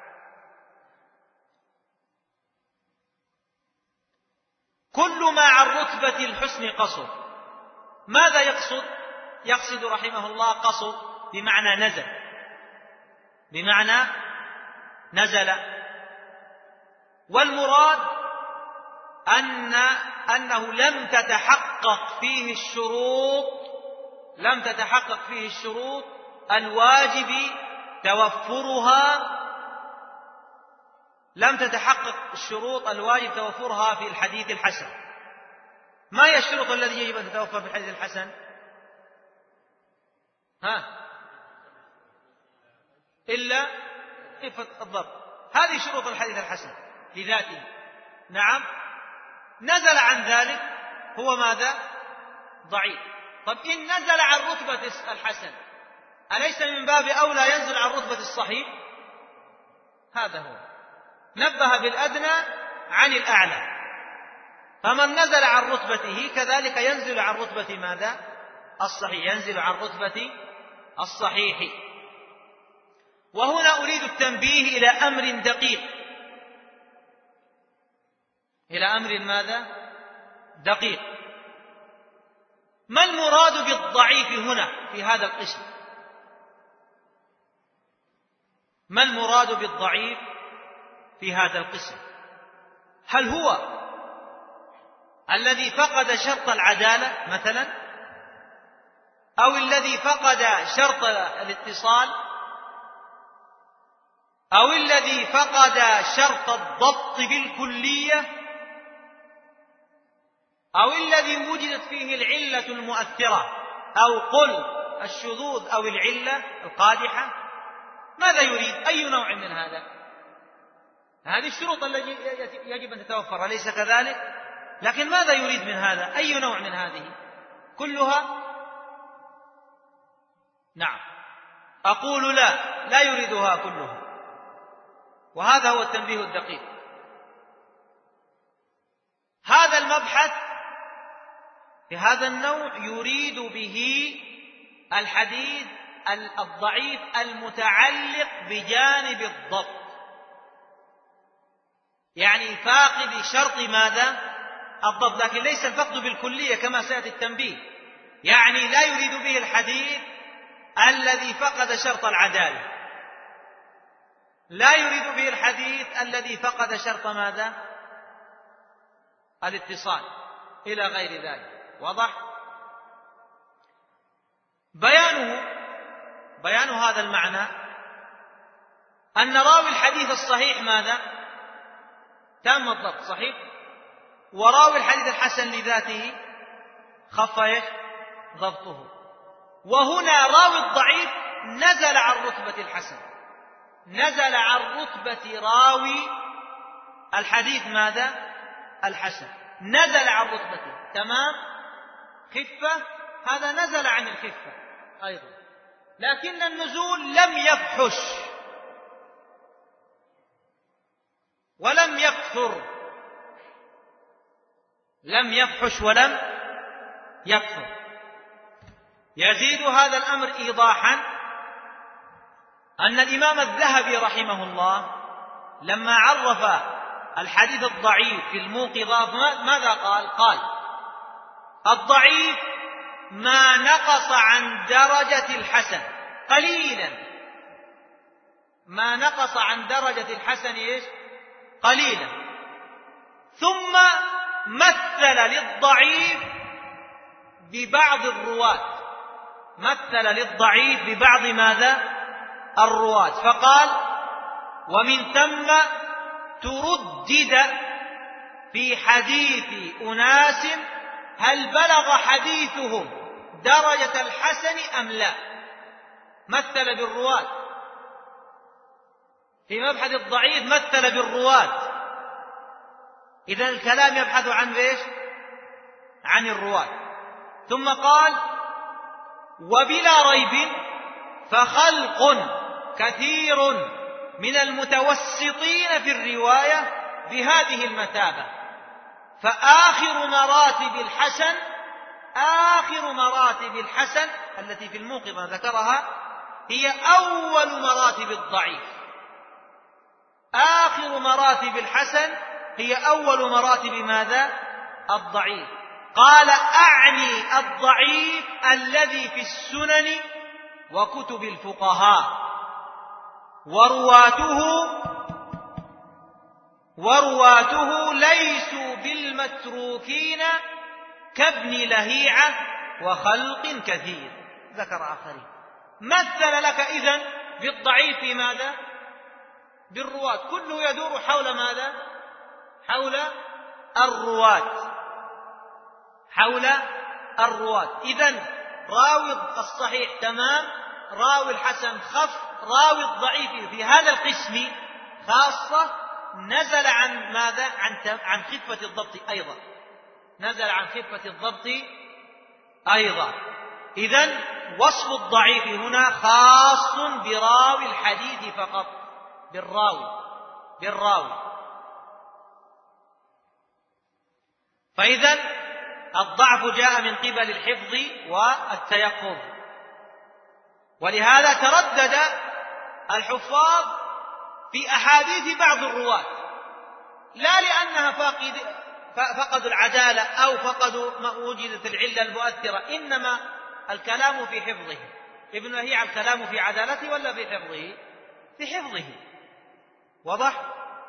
كل ما عن رتبة الحسن قصر. ماذا يقصد؟ يقصد رحمه الله قصر بمعنى نزل، بمعنى نزل. والمراد أنه لم تتحقق فيه الشروط الواجب توفرها، لم تتحقق الشروط الواجب توفرها في الحديث الحسن. ما هي الشروط التي يجب أن تتوفر في الحديث الحسن؟ إلا خفة الضبط. هذه شروط الحديث الحسن لذاته. نعم. نزل عن ذلك هو ماذا؟ ضعيف. طب إن نزل عن رتبة الحسن أليس من باب أولى ينزل عن رتبة الصحيح؟ هذا هو، نبه بالأدنى عن الأعلى. فمن نزل عن رتبته كذلك ينزل عن رتبة ماذا؟ الصحيح، ينزل عن رتبة الصحيح. وهنا أريد التنبيه إلى أمر دقيق، إلى أمر ماذا؟ دقيق. ما المراد بالضعيف هنا في هذا القسم؟ ما المراد بالضعيف في هذا القسم؟ هل هو الذي فقد شرط العدالة مثلا، أو الذي فقد شرط الاتصال، أو الذي فقد شرط الضبط بالكلية، أو الذي وجدت فيه العلة المؤثرة، أو قل الشذوذ أو العلة القادحة، ماذا يريد؟ أي نوع من هذا؟ هذه الشروط التي يجب أن تتوفر، أليس كذلك؟ لكن ماذا يريد من هذا؟ أي نوع من هذه؟ كلها؟ نعم، أقول لا يريدها كلها، وهذا هو التنبيه الدقيق. هذا المبحث في هذا النوع يريد به الحديث الضعيف المتعلق بجانب الضبط، يعني فاقد شرط ماذا؟ الضبط، لكن ليس الفقد بالكلية كما سيأتي التنبيه، يعني لا يريد به الحديث الذي فقد شرط العدالة، لا يريد به الحديث الذي فقد شرط ماذا؟ الاتصال إلى غير ذلك. واضح؟ بيان هذا المعنى أن راوي الحديث الصحيح ماذا؟ تام الضبط، صحيح، وراوي الحديث الحسن لذاته خف ضبطه، وهنا راوي الضعيف نزل عن رتبة الحسن، نزل عن رتبة راوي الحديث ماذا؟ الحسن، نزل عن رتبته، تمام، خفة، هذا نزل عن الخفة أيضا، لكن النزول لم يفحش ولم يكثر، لم يفحش ولم يكثر. يزيد هذا الأمر إيضاحا أن الإمام الذهبي رحمه الله لما عرف الحديث الضعيف في الموقظة ماذا قال؟ قال الضعيف ما نقص عن درجة الحسن قليلا، ما نقص عن درجة الحسن قليلا، ثم مثل للضعيف ببعض الرواة، مثل للضعيف ببعض ماذا؟ الرواة، فقال ومن ثم تردد في حديث أناس هل بلغ حديثهم درجة الحسن أم لا، مثل بالرواة في مبحث الضعيف، مثل بالرواة، إذن الكلام يبحث عن ايش؟ عن الرواة. ثم قال وبلا ريب فخلق كثير من المتوسطين في الرواية بهذه المثابة، فآخر مراتب الحسن، آخر مراتب الحسن التي في الموقظة ذكرها هي أول مراتب الضعيف، آخر مراتب الحسن هي أول مراتب ماذا؟ الضعيف. قال أعني الضعيف الذي في السنن وكتب الفقهاء، ورواته ليسوا بالمتروكين كابن لهيعة وخلق كثير، ذكر آخرين. مثل لك إذن بالضعيف في ماذا؟ بالرواة، كله يدور حول ماذا؟ حول الرواة، حول الرواة. إذن راوي الصحيح تمام، راوي الحسن خف، راوي الضعيف في هذا القسم خاصة نزل عن ماذا؟ عن خفة الضبط أيضا، نزل عن خفة الضبط أيضا. إذن وصف الضعيف هنا خاص براوي الحديث فقط، بالراوي. فإذن الضعف جاء من قبل الحفظ والتيقظ، ولهذا تردد الحفاظ في أحاديث بعض الرواة، لا لأنها فقدوا العدالة أو فقدوا ما وجدت العلة المؤثرة، إنما الكلام في حفظه. ابن لهيعة الكلام في عدالته ولا في حفظه؟ في حفظه. واضح؟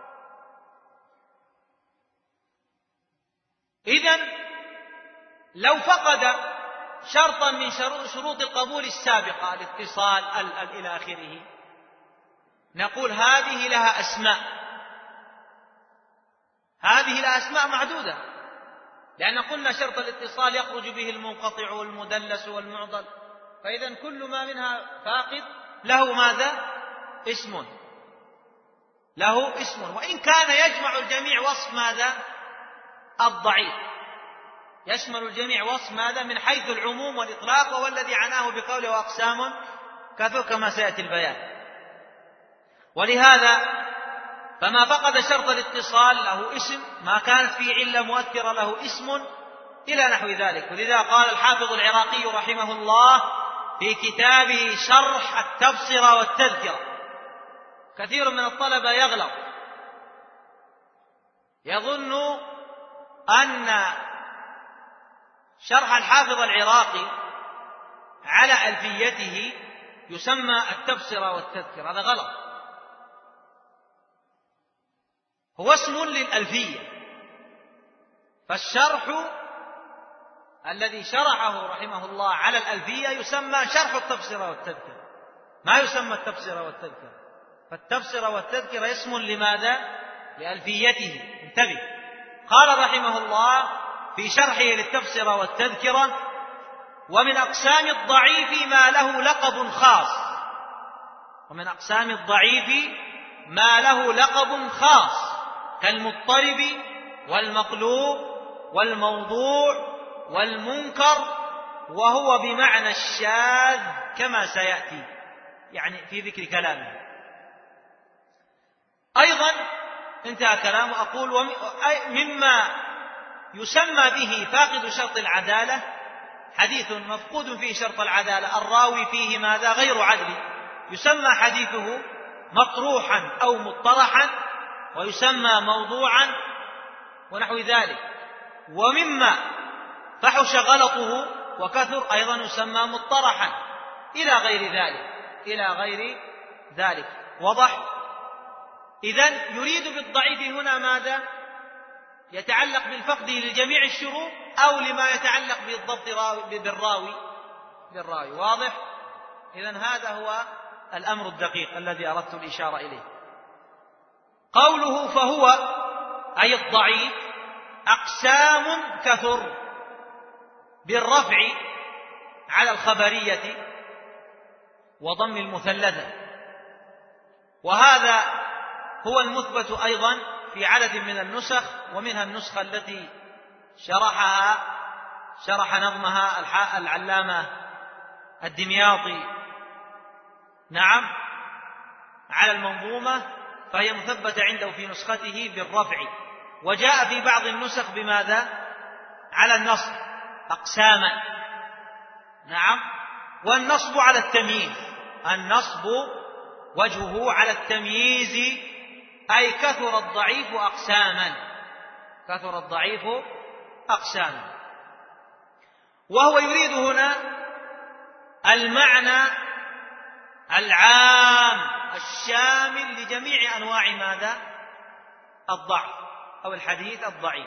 إذن لو فقد شرطا من شروط القبول السابقة، الاتصال إلى آخره، نقول هذه لها أسماء، هذه لها أسماء معدودة، لأن قلنا شرط الاتصال يخرج به المنقطع والمدلس والمعضل، فإذا كل ما منها فاقد له ماذا؟ اسم، له اسم، وإن كان يجمع الجميع وصف ماذا؟ الضعيف، يشمل الجميع وصف ماذا؟ من حيث العموم والإطلاق، وهو الذي عناه بقوله وأقسام كثر كما سيأتي البيان. ولهذا فما فقد شرط الاتصال له اسم، ما كانت فيه علة مؤثرة له اسم، إلى نحو ذلك. ولذا قال الحافظ العراقي رحمه الله في كتابه شرح التبصرة والتذكرة، كثير من الطلبة يغلط، يظن أن شرح الحافظ العراقي على ألفيته يسمى التبصرة والتذكرة، هذا غلط، هو اسم للألفية، فالشرح الذي شرحه رحمه الله على الألفية يسمى شرح التبصرة والتذكرة، ما يسمى التبصرة والتذكرة، فالتبصرة والتذكرة اسم لماذا؟ لألفيته. انتبه، قال رحمه الله في شرحه للتبصرة والتذكرة: ومن أقسام الضعيف ما له لقب خاص، ومن أقسام الضعيف ما له لقب خاص كالمضطرب والمقلوب والموضوع والمنكر، وهو بمعنى الشاذ كما سيأتي يعني في ذكر كلامه. أيضا انتهى كلامه، أقول مما يسمى به فاقد شرط العدالة حديث مفقود فيه شرط العدالة الراوي فيه ماذا؟ غير عدل، يسمى حديثه مطروحا أو مطرحا، ويسمى موضوعا ونحو ذلك. ومما فحش غلطه وكثر أيضا يسمى مطرحا، إلى غير ذلك. وضح؟ إذن يريد بالضعيف هنا ماذا؟ يتعلق بالفقد لجميع الشروط أو لما يتعلق بالضبط بالراوي. واضح؟ إذن هذا هو الأمر الدقيق الذي أردت الإشارة إليه. قوله فهو أي الضعيف أقسام كثر، بالرفع على الخبرية وضم المثلثة، وهذا هو المثبت أيضا في عدد من النسخ، ومنها النسخة التي شرح نظمها العلامة الدمياطي نعم على المنظومة، فهي مثبتة عنده في نسخته بالرفع. وجاء في بعض النسخ بماذا؟ على النصب، أقساما نعم. والنصب على التمييز، النصب وجهه على التمييز، أي كثر الضعيف أقساما، كثر الضعيف أقساما. وهو يريد هنا المعنى العام الشامل لجميع أنواع ماذا؟ الضعف أو الحديث الضعيف.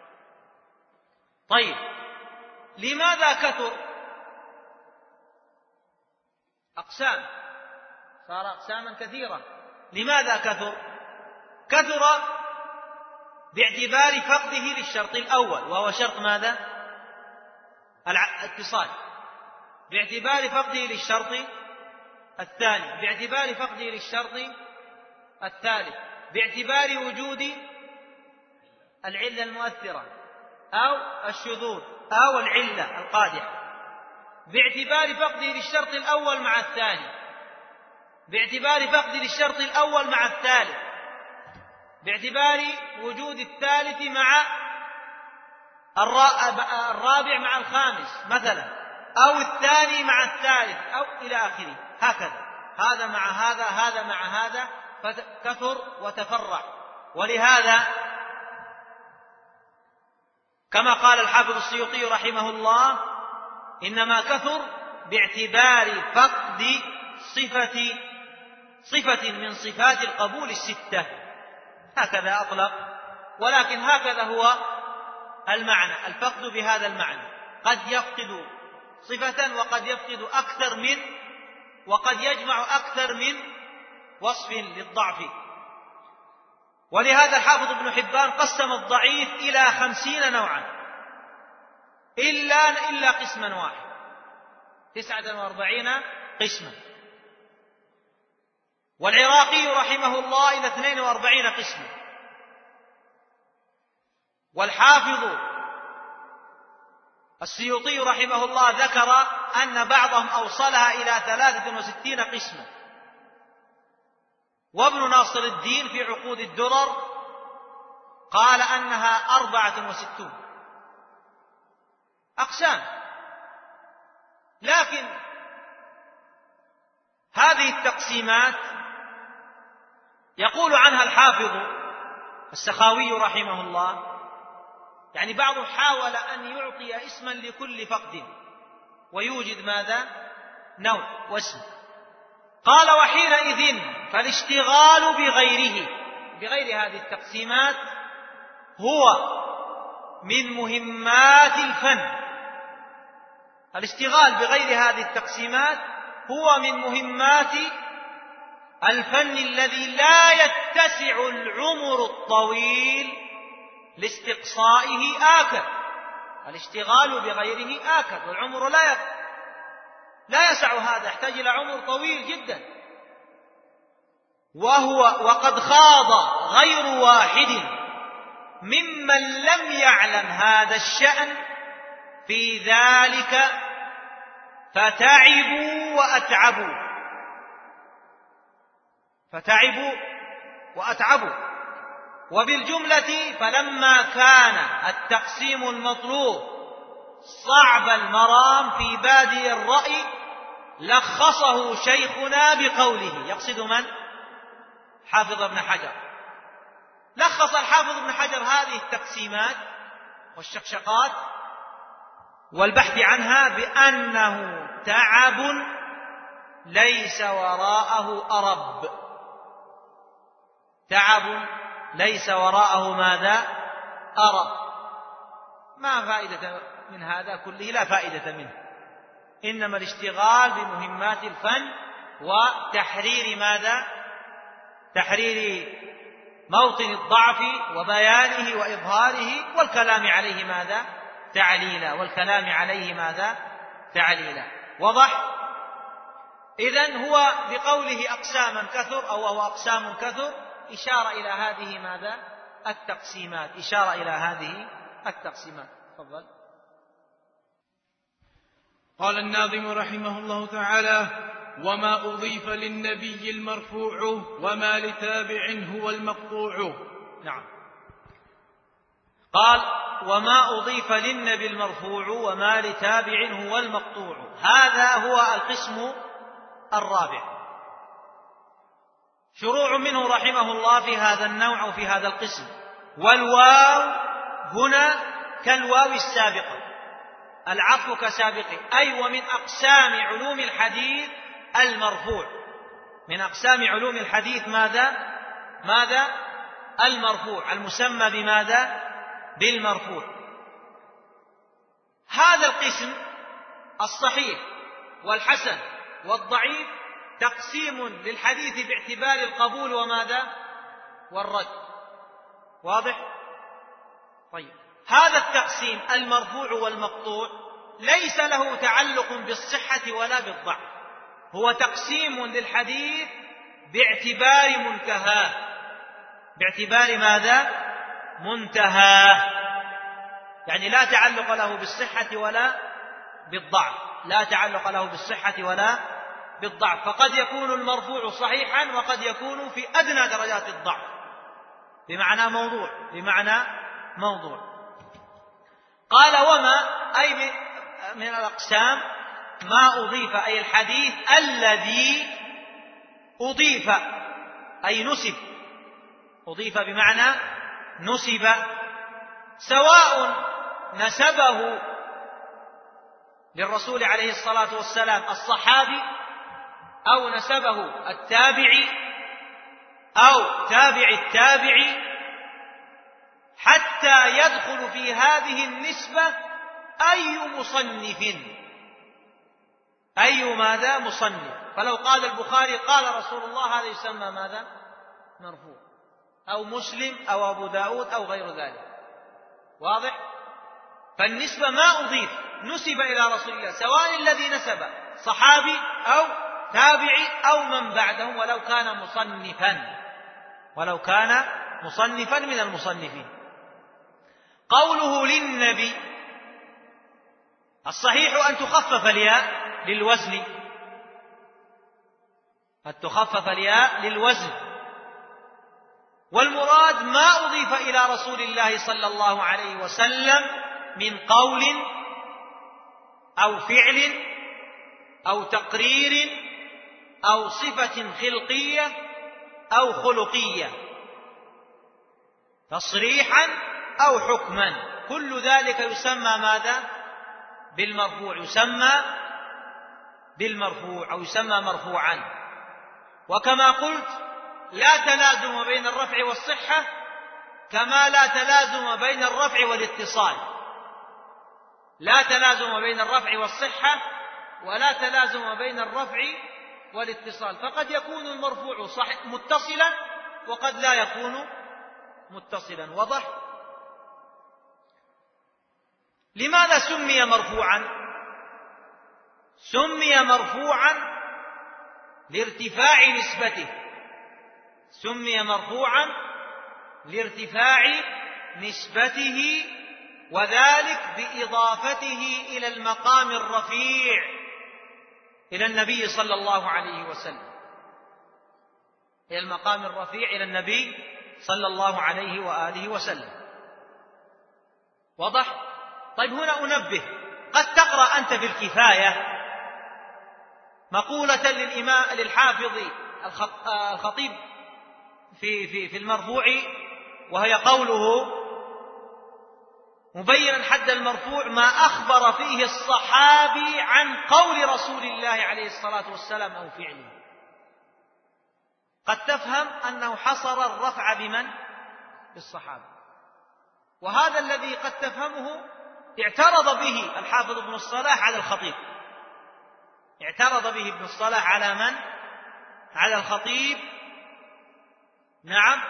طيب، لماذا كثر؟ أقسام، صار أقساما كثيرة. لماذا كثر؟ كثر باعتبار فقده للشرط الأول، وهو شرط ماذا؟ الاتصال، باعتبار فقده للشرط الثاني، باعتبار فقده للشرط الثالث، باعتبار وجود العلة المؤثرة أو الشذوذ أو العلة القادحة، باعتبار فقده للشرط الأول مع الثاني، باعتبار فقده للشرط الأول مع الثالث، باعتبار وجود الثالث مع الرابع مع الخامس مثلا، أو الثاني مع الثالث، أو إلى آخره، هكذا، هذا مع هذا، هذا مع هذا، فكثر وتفرع. ولهذا كما قال الحافظ السيوطي رحمه الله: إنما كثر باعتبار فقد صفة من صفات القبول الستة، هكذا أطلق، ولكن هكذا هو المعنى، الفقد بهذا المعنى، قد يفقد صفة وقد يفقد أكثر من، وقد يجمع أكثر من وصف للضعف. ولهذا الحافظ ابن حبان قسم الضعيف إلى 50 نوعا، إلا قسما واحد، 49 قسما. والعراقي رحمه الله إلى 42 قسما. والحافظ السيوطي رحمه الله ذكر أن بعضهم أوصلها إلى 63 قسما. وابن ناصر الدين في عقود الدرر قال أنها 64 أقسام. لكن هذه التقسيمات يقول عنها الحافظ السخاوي رحمه الله، يعني بعضهم حاول أن يعطي اسما لكل فقد ويوجد ماذا؟ نوع واسم. قال: وحينئذ فالاشتغال بغير هذه التقسيمات هو من مهمات الفن. الاشتغال بغير هذه التقسيمات هو من مهمات الفن الذي لا يتسع العمر الطويل لاستقصائه آكد. الاشتغال بغيره آكد، والعمر لا يسع هذا، يحتاج إلى عمر طويل جدا. وقد خاض غير واحد ممن لم يعلم هذا الشأن في ذلك فتعبوا وأتعبوا. وبالجملة فلما كان التقسيم المطلوب صعب المرام في بادئ الرأي لخصه شيخنا بقوله، يقصد من؟ حافظ ابن حجر. لخص الحافظ ابن حجر هذه التقسيمات والشقشقات والبحث عنها بأنه تعب ليس وراءه أرب. تعب ليس وراءه ماذا؟ أرب. ما فائدة من هذا كله؟ لا فائدة منه. إنما الاشتغال بمهمات الفن وتحرير ماذا؟ تحرير موطن الضعف وبيانه وإظهاره والكلام عليه ماذا؟ تعليلا. وضح؟ إذن هو بقوله أقساما كثر أو وهو أقسام كثر إشارة إلى هذه ماذا؟ التقسيمات. تفضل. قال الناظم رحمه الله تعالى: وما أضيف للنبي المرفوع وما لتابع هو المقطوع. نعم. قال: وما أضيف للنبي المرفوع وما لتابع هو المقطوع. هذا هو القسم الرابع. شروع منه رحمه الله في هذا النوع وفي هذا القسم. والواو هنا كالواو السابقة، العطف كسابقه، أي ومن أقسام علوم الحديث المرفوع. من أقسام علوم الحديث ماذا؟ المرفوع، المسمى بماذا؟ بالمرفوع. هذا القسم الصحيح والحسن والضعيف تقسيم للحديث باعتبار القبول وماذا؟ والرد. واضح؟ طيب، هذا التقسيم المرفوع والمقطوع ليس له تعلق بالصحة ولا بالضعف، هو تقسيم للحديث باعتبار منتهاه. باعتبار ماذا؟ منتهاه، يعني لا تعلق له بالصحة ولا بالضعف. فقد يكون المرفوع صحيحا وقد يكون في أدنى درجات الضعف، بمعنى موضوع. قال: وما أي من الأقسام ما أضيف، أي الحديث الذي أضيف أي نسب. أضيف بمعنى نسب، سواء نسبه للرسول عليه الصلاة والسلام الصحابي أو نسبه التابعي أو تابع التابعي، حتى يدخل في هذه النسبة أي مصنف. فلو قال البخاري قال رسول الله، هذا يسمى ماذا؟ مرفوع. أو مسلم أو أبو داود أو غير ذلك. واضح؟ فالنسبة ما أضيف نسب إلى رسول الله، سواء الذي نسب صحابي أو تابعي أو من بعدهم، ولو كان مصنفا من المصنفين. قوله للنبي، الصحيح أن تخفف الياء للوزن، والمراد ما أضيف إلى رسول الله صلى الله عليه وسلم من قول أو فعل أو تقرير أو صفة خلقية أو خلقية، تصريحا أو حكما، كل ذلك يسمى ماذا؟ بالمرفوع أو يسمى مرفوعا. وكما قلت لا تلازم بين الرفع والصحة، كما لا تلازم بين الرفع والاتصال، لا تلازم بين الرفع والصحة ولا تلازم بين الرفع والاتصال، فقد يكون المرفوع صحيح متصلا وقد لا يكون متصلا. وضح؟ لماذا سمي مرفوعا؟ سمي مرفوعا لارتفاع نسبته، وذلك بإضافته إلى المقام الرفيع إلى النبي صلى الله عليه وسلم، إلى المقام الرفيع إلى النبي صلى الله عليه وآله وسلم. وضح؟ طيب هنا أنبه، قد تقرأ أنت في الكفاية مقولة للحافظ الخطيب في المرفوع، وهي قوله مبينا حد المرفوع ما أخبر فيه الصحابي عن قول رسول الله عليه الصلاة والسلام أو فعله. قد تفهم أنه حصر الرفع بمن؟ بالصحابة، وهذا الذي قد تفهمه اعترض به الحافظ ابن الصلاح على الخطيب، اعترض به ابن الصلاح على من؟ على الخطيب، نعم،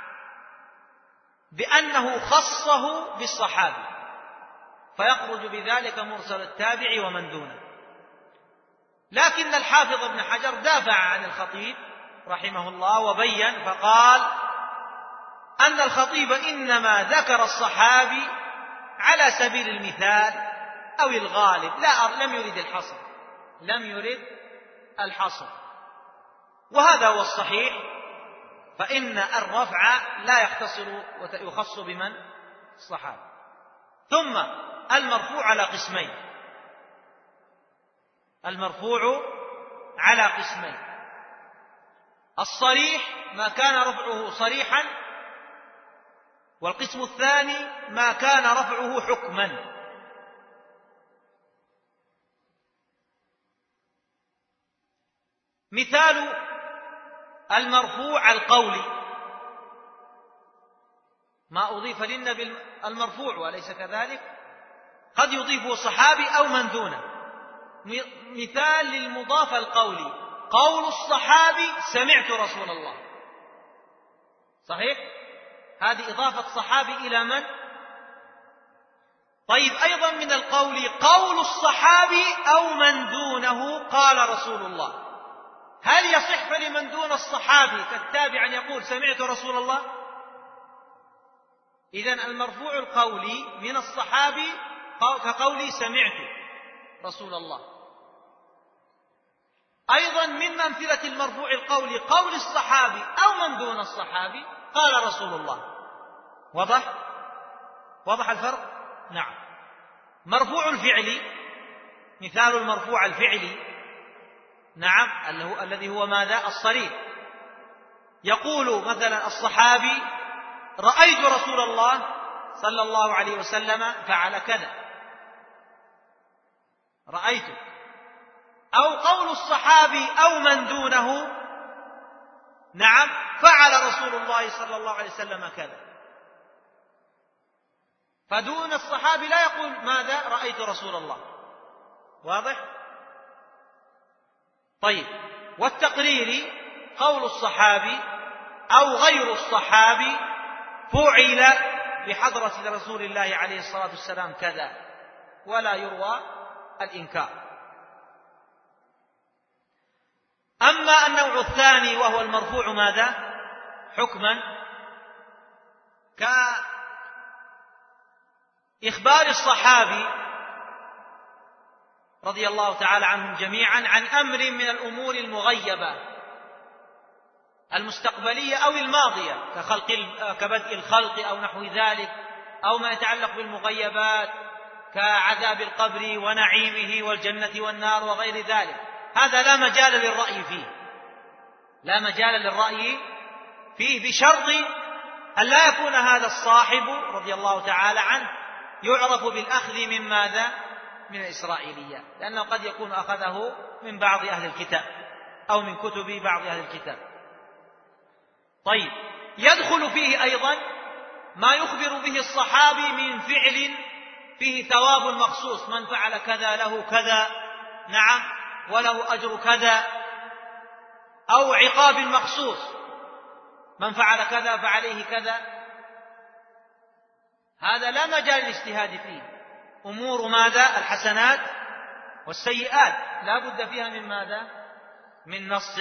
بأنه خصه بالصحابي، فيخرج بذلك مرسل التابع ومن دونه. لكن الحافظ ابن حجر دافع عن الخطيب رحمه الله وبين فقال أن الخطيب إنما ذكر الصحابي على سبيل المثال أو الغالب، لم يرد الحصر، وهذا هو الصحيح، فإن الرفع لا يختصر ويخص بمن؟ الصحابة. ثم المرفوع على قسمين، الصريح ما كان رفعه صريحا، والقسم الثاني ما كان رفعه حكما. مثال المرفوع القولي ما أضيف للنبي المرفوع وليس كذلك، قد يضيفه صحابي أو من دونه. مثال للمضاف القولي قول الصحابي سمعت رسول الله، صحيح؟ هذه إضافة صحابي إلى من؟ طيب أيضا من القول قول الصحابي أو من دونه قال رسول الله، هل يصح لمن دون الصحابي كالتابع أن يقول سمعت رسول الله؟ إذن المرفوع القولي من الصحابي كقولي سمعت رسول الله. أيضا من أمثلة المرفوع القولي قول الصحابي أو من دون الصحابي قال رسول الله. وضح الفرق؟ نعم. مرفوع الفعلي، مثال المرفوع الفعلي، نعم، الذي هو ماذا؟ الصريح. يقول مثلا الصحابي رأيت رسول الله صلى الله عليه وسلم فعل كذا، رأيت. أو قول الصحابي أو من دونه، نعم، فعل رسول الله صلى الله عليه وسلم كذا. فدون الصحابي لا يقول ماذا؟ رأيت رسول الله. واضح؟ طيب، والتقرير قول الصحابي أو غير الصحابي فعل بحضرة رسول الله عليه الصلاة والسلام كذا. ولا يروى الإنكار. أما النوع الثاني وهو المرفوع ماذا؟ حكما، كإخبار الصحابي رضي الله تعالى عنهم جميعا عن أمر من الأمور المغيبة المستقبلية أو الماضية كبدء الخلق أو نحو ذلك، أو ما يتعلق بالمغيبات كعذاب القبر ونعيمه والجنة والنار وغير ذلك. هذا لا مجال للرأي فيه، لا مجال للرأي فيه، بشرط أن لا يكون هذا الصاحب رضي الله تعالى عنه يعرف بالأخذ من ماذا؟ من الإسرائيليات، لأنه قد يكون أخذه من بعض أهل الكتاب أو من كتب بعض أهل الكتاب. طيب، يدخل فيه أيضا ما يخبر به الصحابي من فعل فيه ثواب مخصوص، من فعل كذا له كذا، نعم، وله أجر كذا، أو عقاب مخصوص، من فعل كذا فعليه كذا. هذا لا مجال للاجتهاد فيه. أمور ماذا؟ الحسنات والسيئات لا بد فيها من ماذا؟ من نص.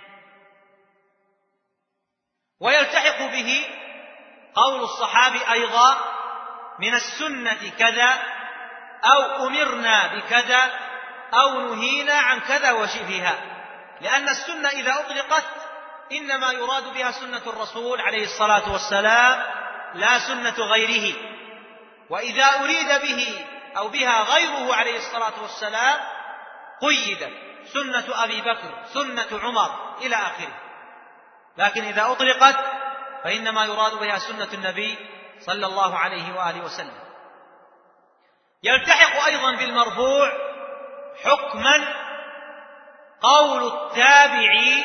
ويلتحق به قول الصحابي أيضا من السنة كذا، أو أمرنا بكذا، أو نهينا عن كذا وشبهها، لأن السنة إذا أطلقت إنما يراد بها سنة الرسول عليه الصلاة والسلام لا سنة غيره، وإذا أريد به أو بها غيره عليه الصلاة والسلام قيدت سنة أبي بكر، سنة عمر، إلى آخره. لكن إذا أطلقت فإنما يراد بها سنة النبي صلى الله عليه وآله وسلم. يلتحق أيضا بالمرفوع حكما قول التابعي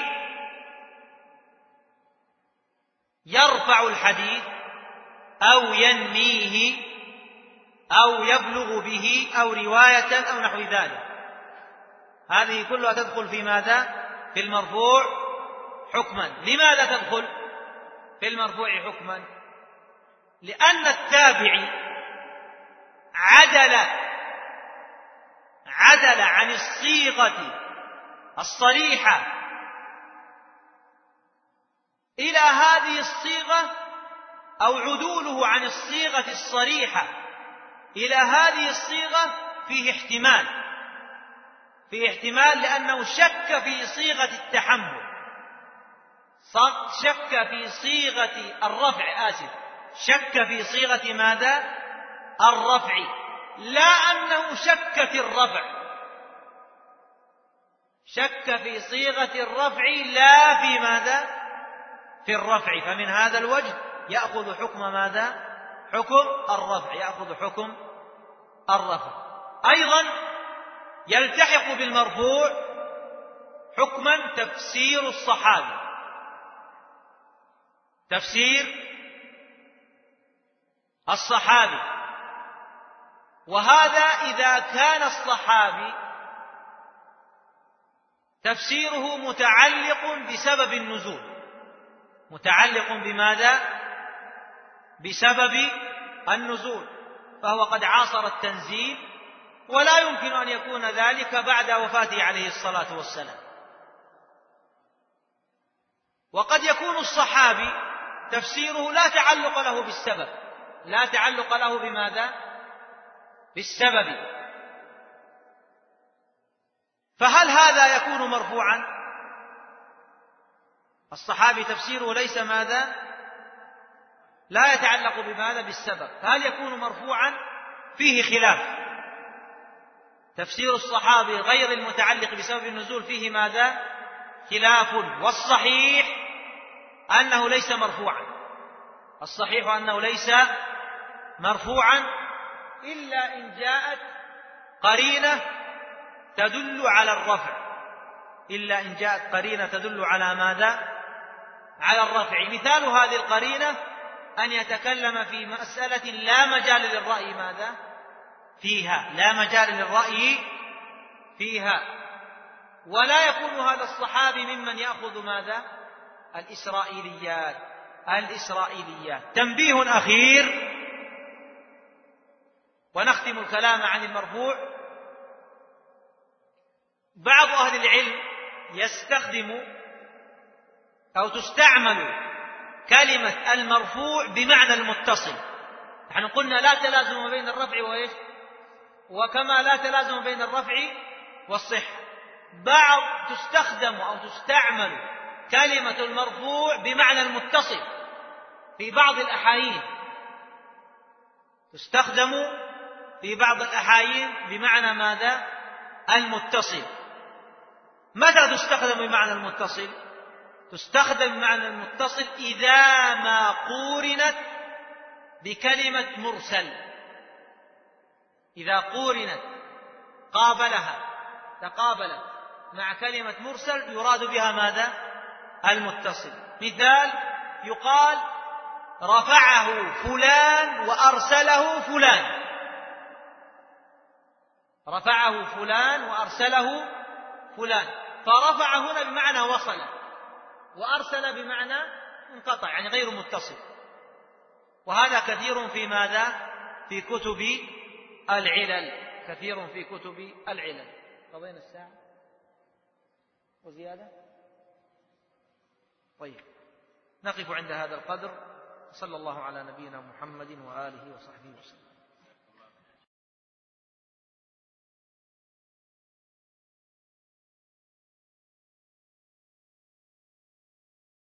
يرفع الحديث أو ينميه أو يبلغ به أو رواية أو نحو ذلك. هذه كلها تدخل في ماذا؟ في المرفوع حكما. لماذا تدخل في المرفوع حكما؟ لأن التابعي عدل عن الصيغة الصريحة إلى هذه الصيغة، أو عدوله عن الصيغة الصريحة إلى هذه الصيغة فيه احتمال لأنه شك في صيغة التحمل، شك في صيغة الرفع، شك في صيغة ماذا؟ الرفع، لا أنه شك في الرفع، شك في صيغة الرفع لا في ماذا؟ في الرفع. فمن هذا الوجه يأخذ حكم ماذا؟ حكم الرفع، يأخذ حكم الرفع. أيضا يلتحق بالمرفوع حكما تفسير الصحابي، تفسير الصحابي، وهذا إذا كان الصحابي تفسيره متعلق بسبب النزول، متعلق بماذا؟ بسبب النزول، فهو قد عاصر التنزيل، ولا يمكن أن يكون ذلك بعد وفاته عليه الصلاة والسلام. وقد يكون الصحابي تفسيره لا تعلق له بالسبب، لا تعلق له بماذا؟ بالسبب. فهل هذا يكون مرفوعا؟ الصحابي تفسيره ليس ماذا؟ لا يتعلق بماذا؟ بالسبب، فهل يكون مرفوعا؟ فيه خلاف. تفسير الصحابي غير المتعلق بسبب النزول فيه ماذا؟ خلاف. والصحيح أنه ليس مرفوعا، الصحيح أنه ليس مرفوعا إلا إن جاءت قرينة تدل على الرفع، إلا إن جاءت قرينة تدل على ماذا؟ على الرفع. مثال هذه القرينة أن يتكلم في مسألة لا مجال للرأي ماذا؟ فيها، لا مجال للرأي فيها، ولا يكون هذا الصحابي ممن يأخذ ماذا؟ الإسرائيليات. تنبيه أخير: ونختم الكلام عن المرفوع. بعض أهل العلم يستخدم أو تستعمل كلمة المرفوع بمعنى المتصل. نحن قلنا لا تلازم بين الرفع وإيش؟ وكما لا تلازم بين الرفع والصحة. بعض تستخدم أو تستعمل كلمة المرفوع بمعنى المتصل في بعض الأحايين، تستخدم في بعض الأحايين بمعنى ماذا؟ المتصل. متى تستخدم بمعنى المتصل؟ تستخدم بمعنى المتصل إذا ما قورنت بكلمة مرسل، إذا قورنت قابلها تقابلت مع كلمة مرسل يراد بها ماذا؟ المتصل. مثال: يقال رفعه فلان وأرسله فلان، رفعه فلان وأرسله فلان، فرفع هنا بمعنى وصل، وأرسل بمعنى انقطع، يعني غير متصل. وهذا كثير في ماذا؟ في كتب العلل، كثير في كتب العلل. قضينا الساعة وزيادة. طيب، نقف عند هذا القدر. صلى الله على نبينا محمد وآله وصحبه وسلم.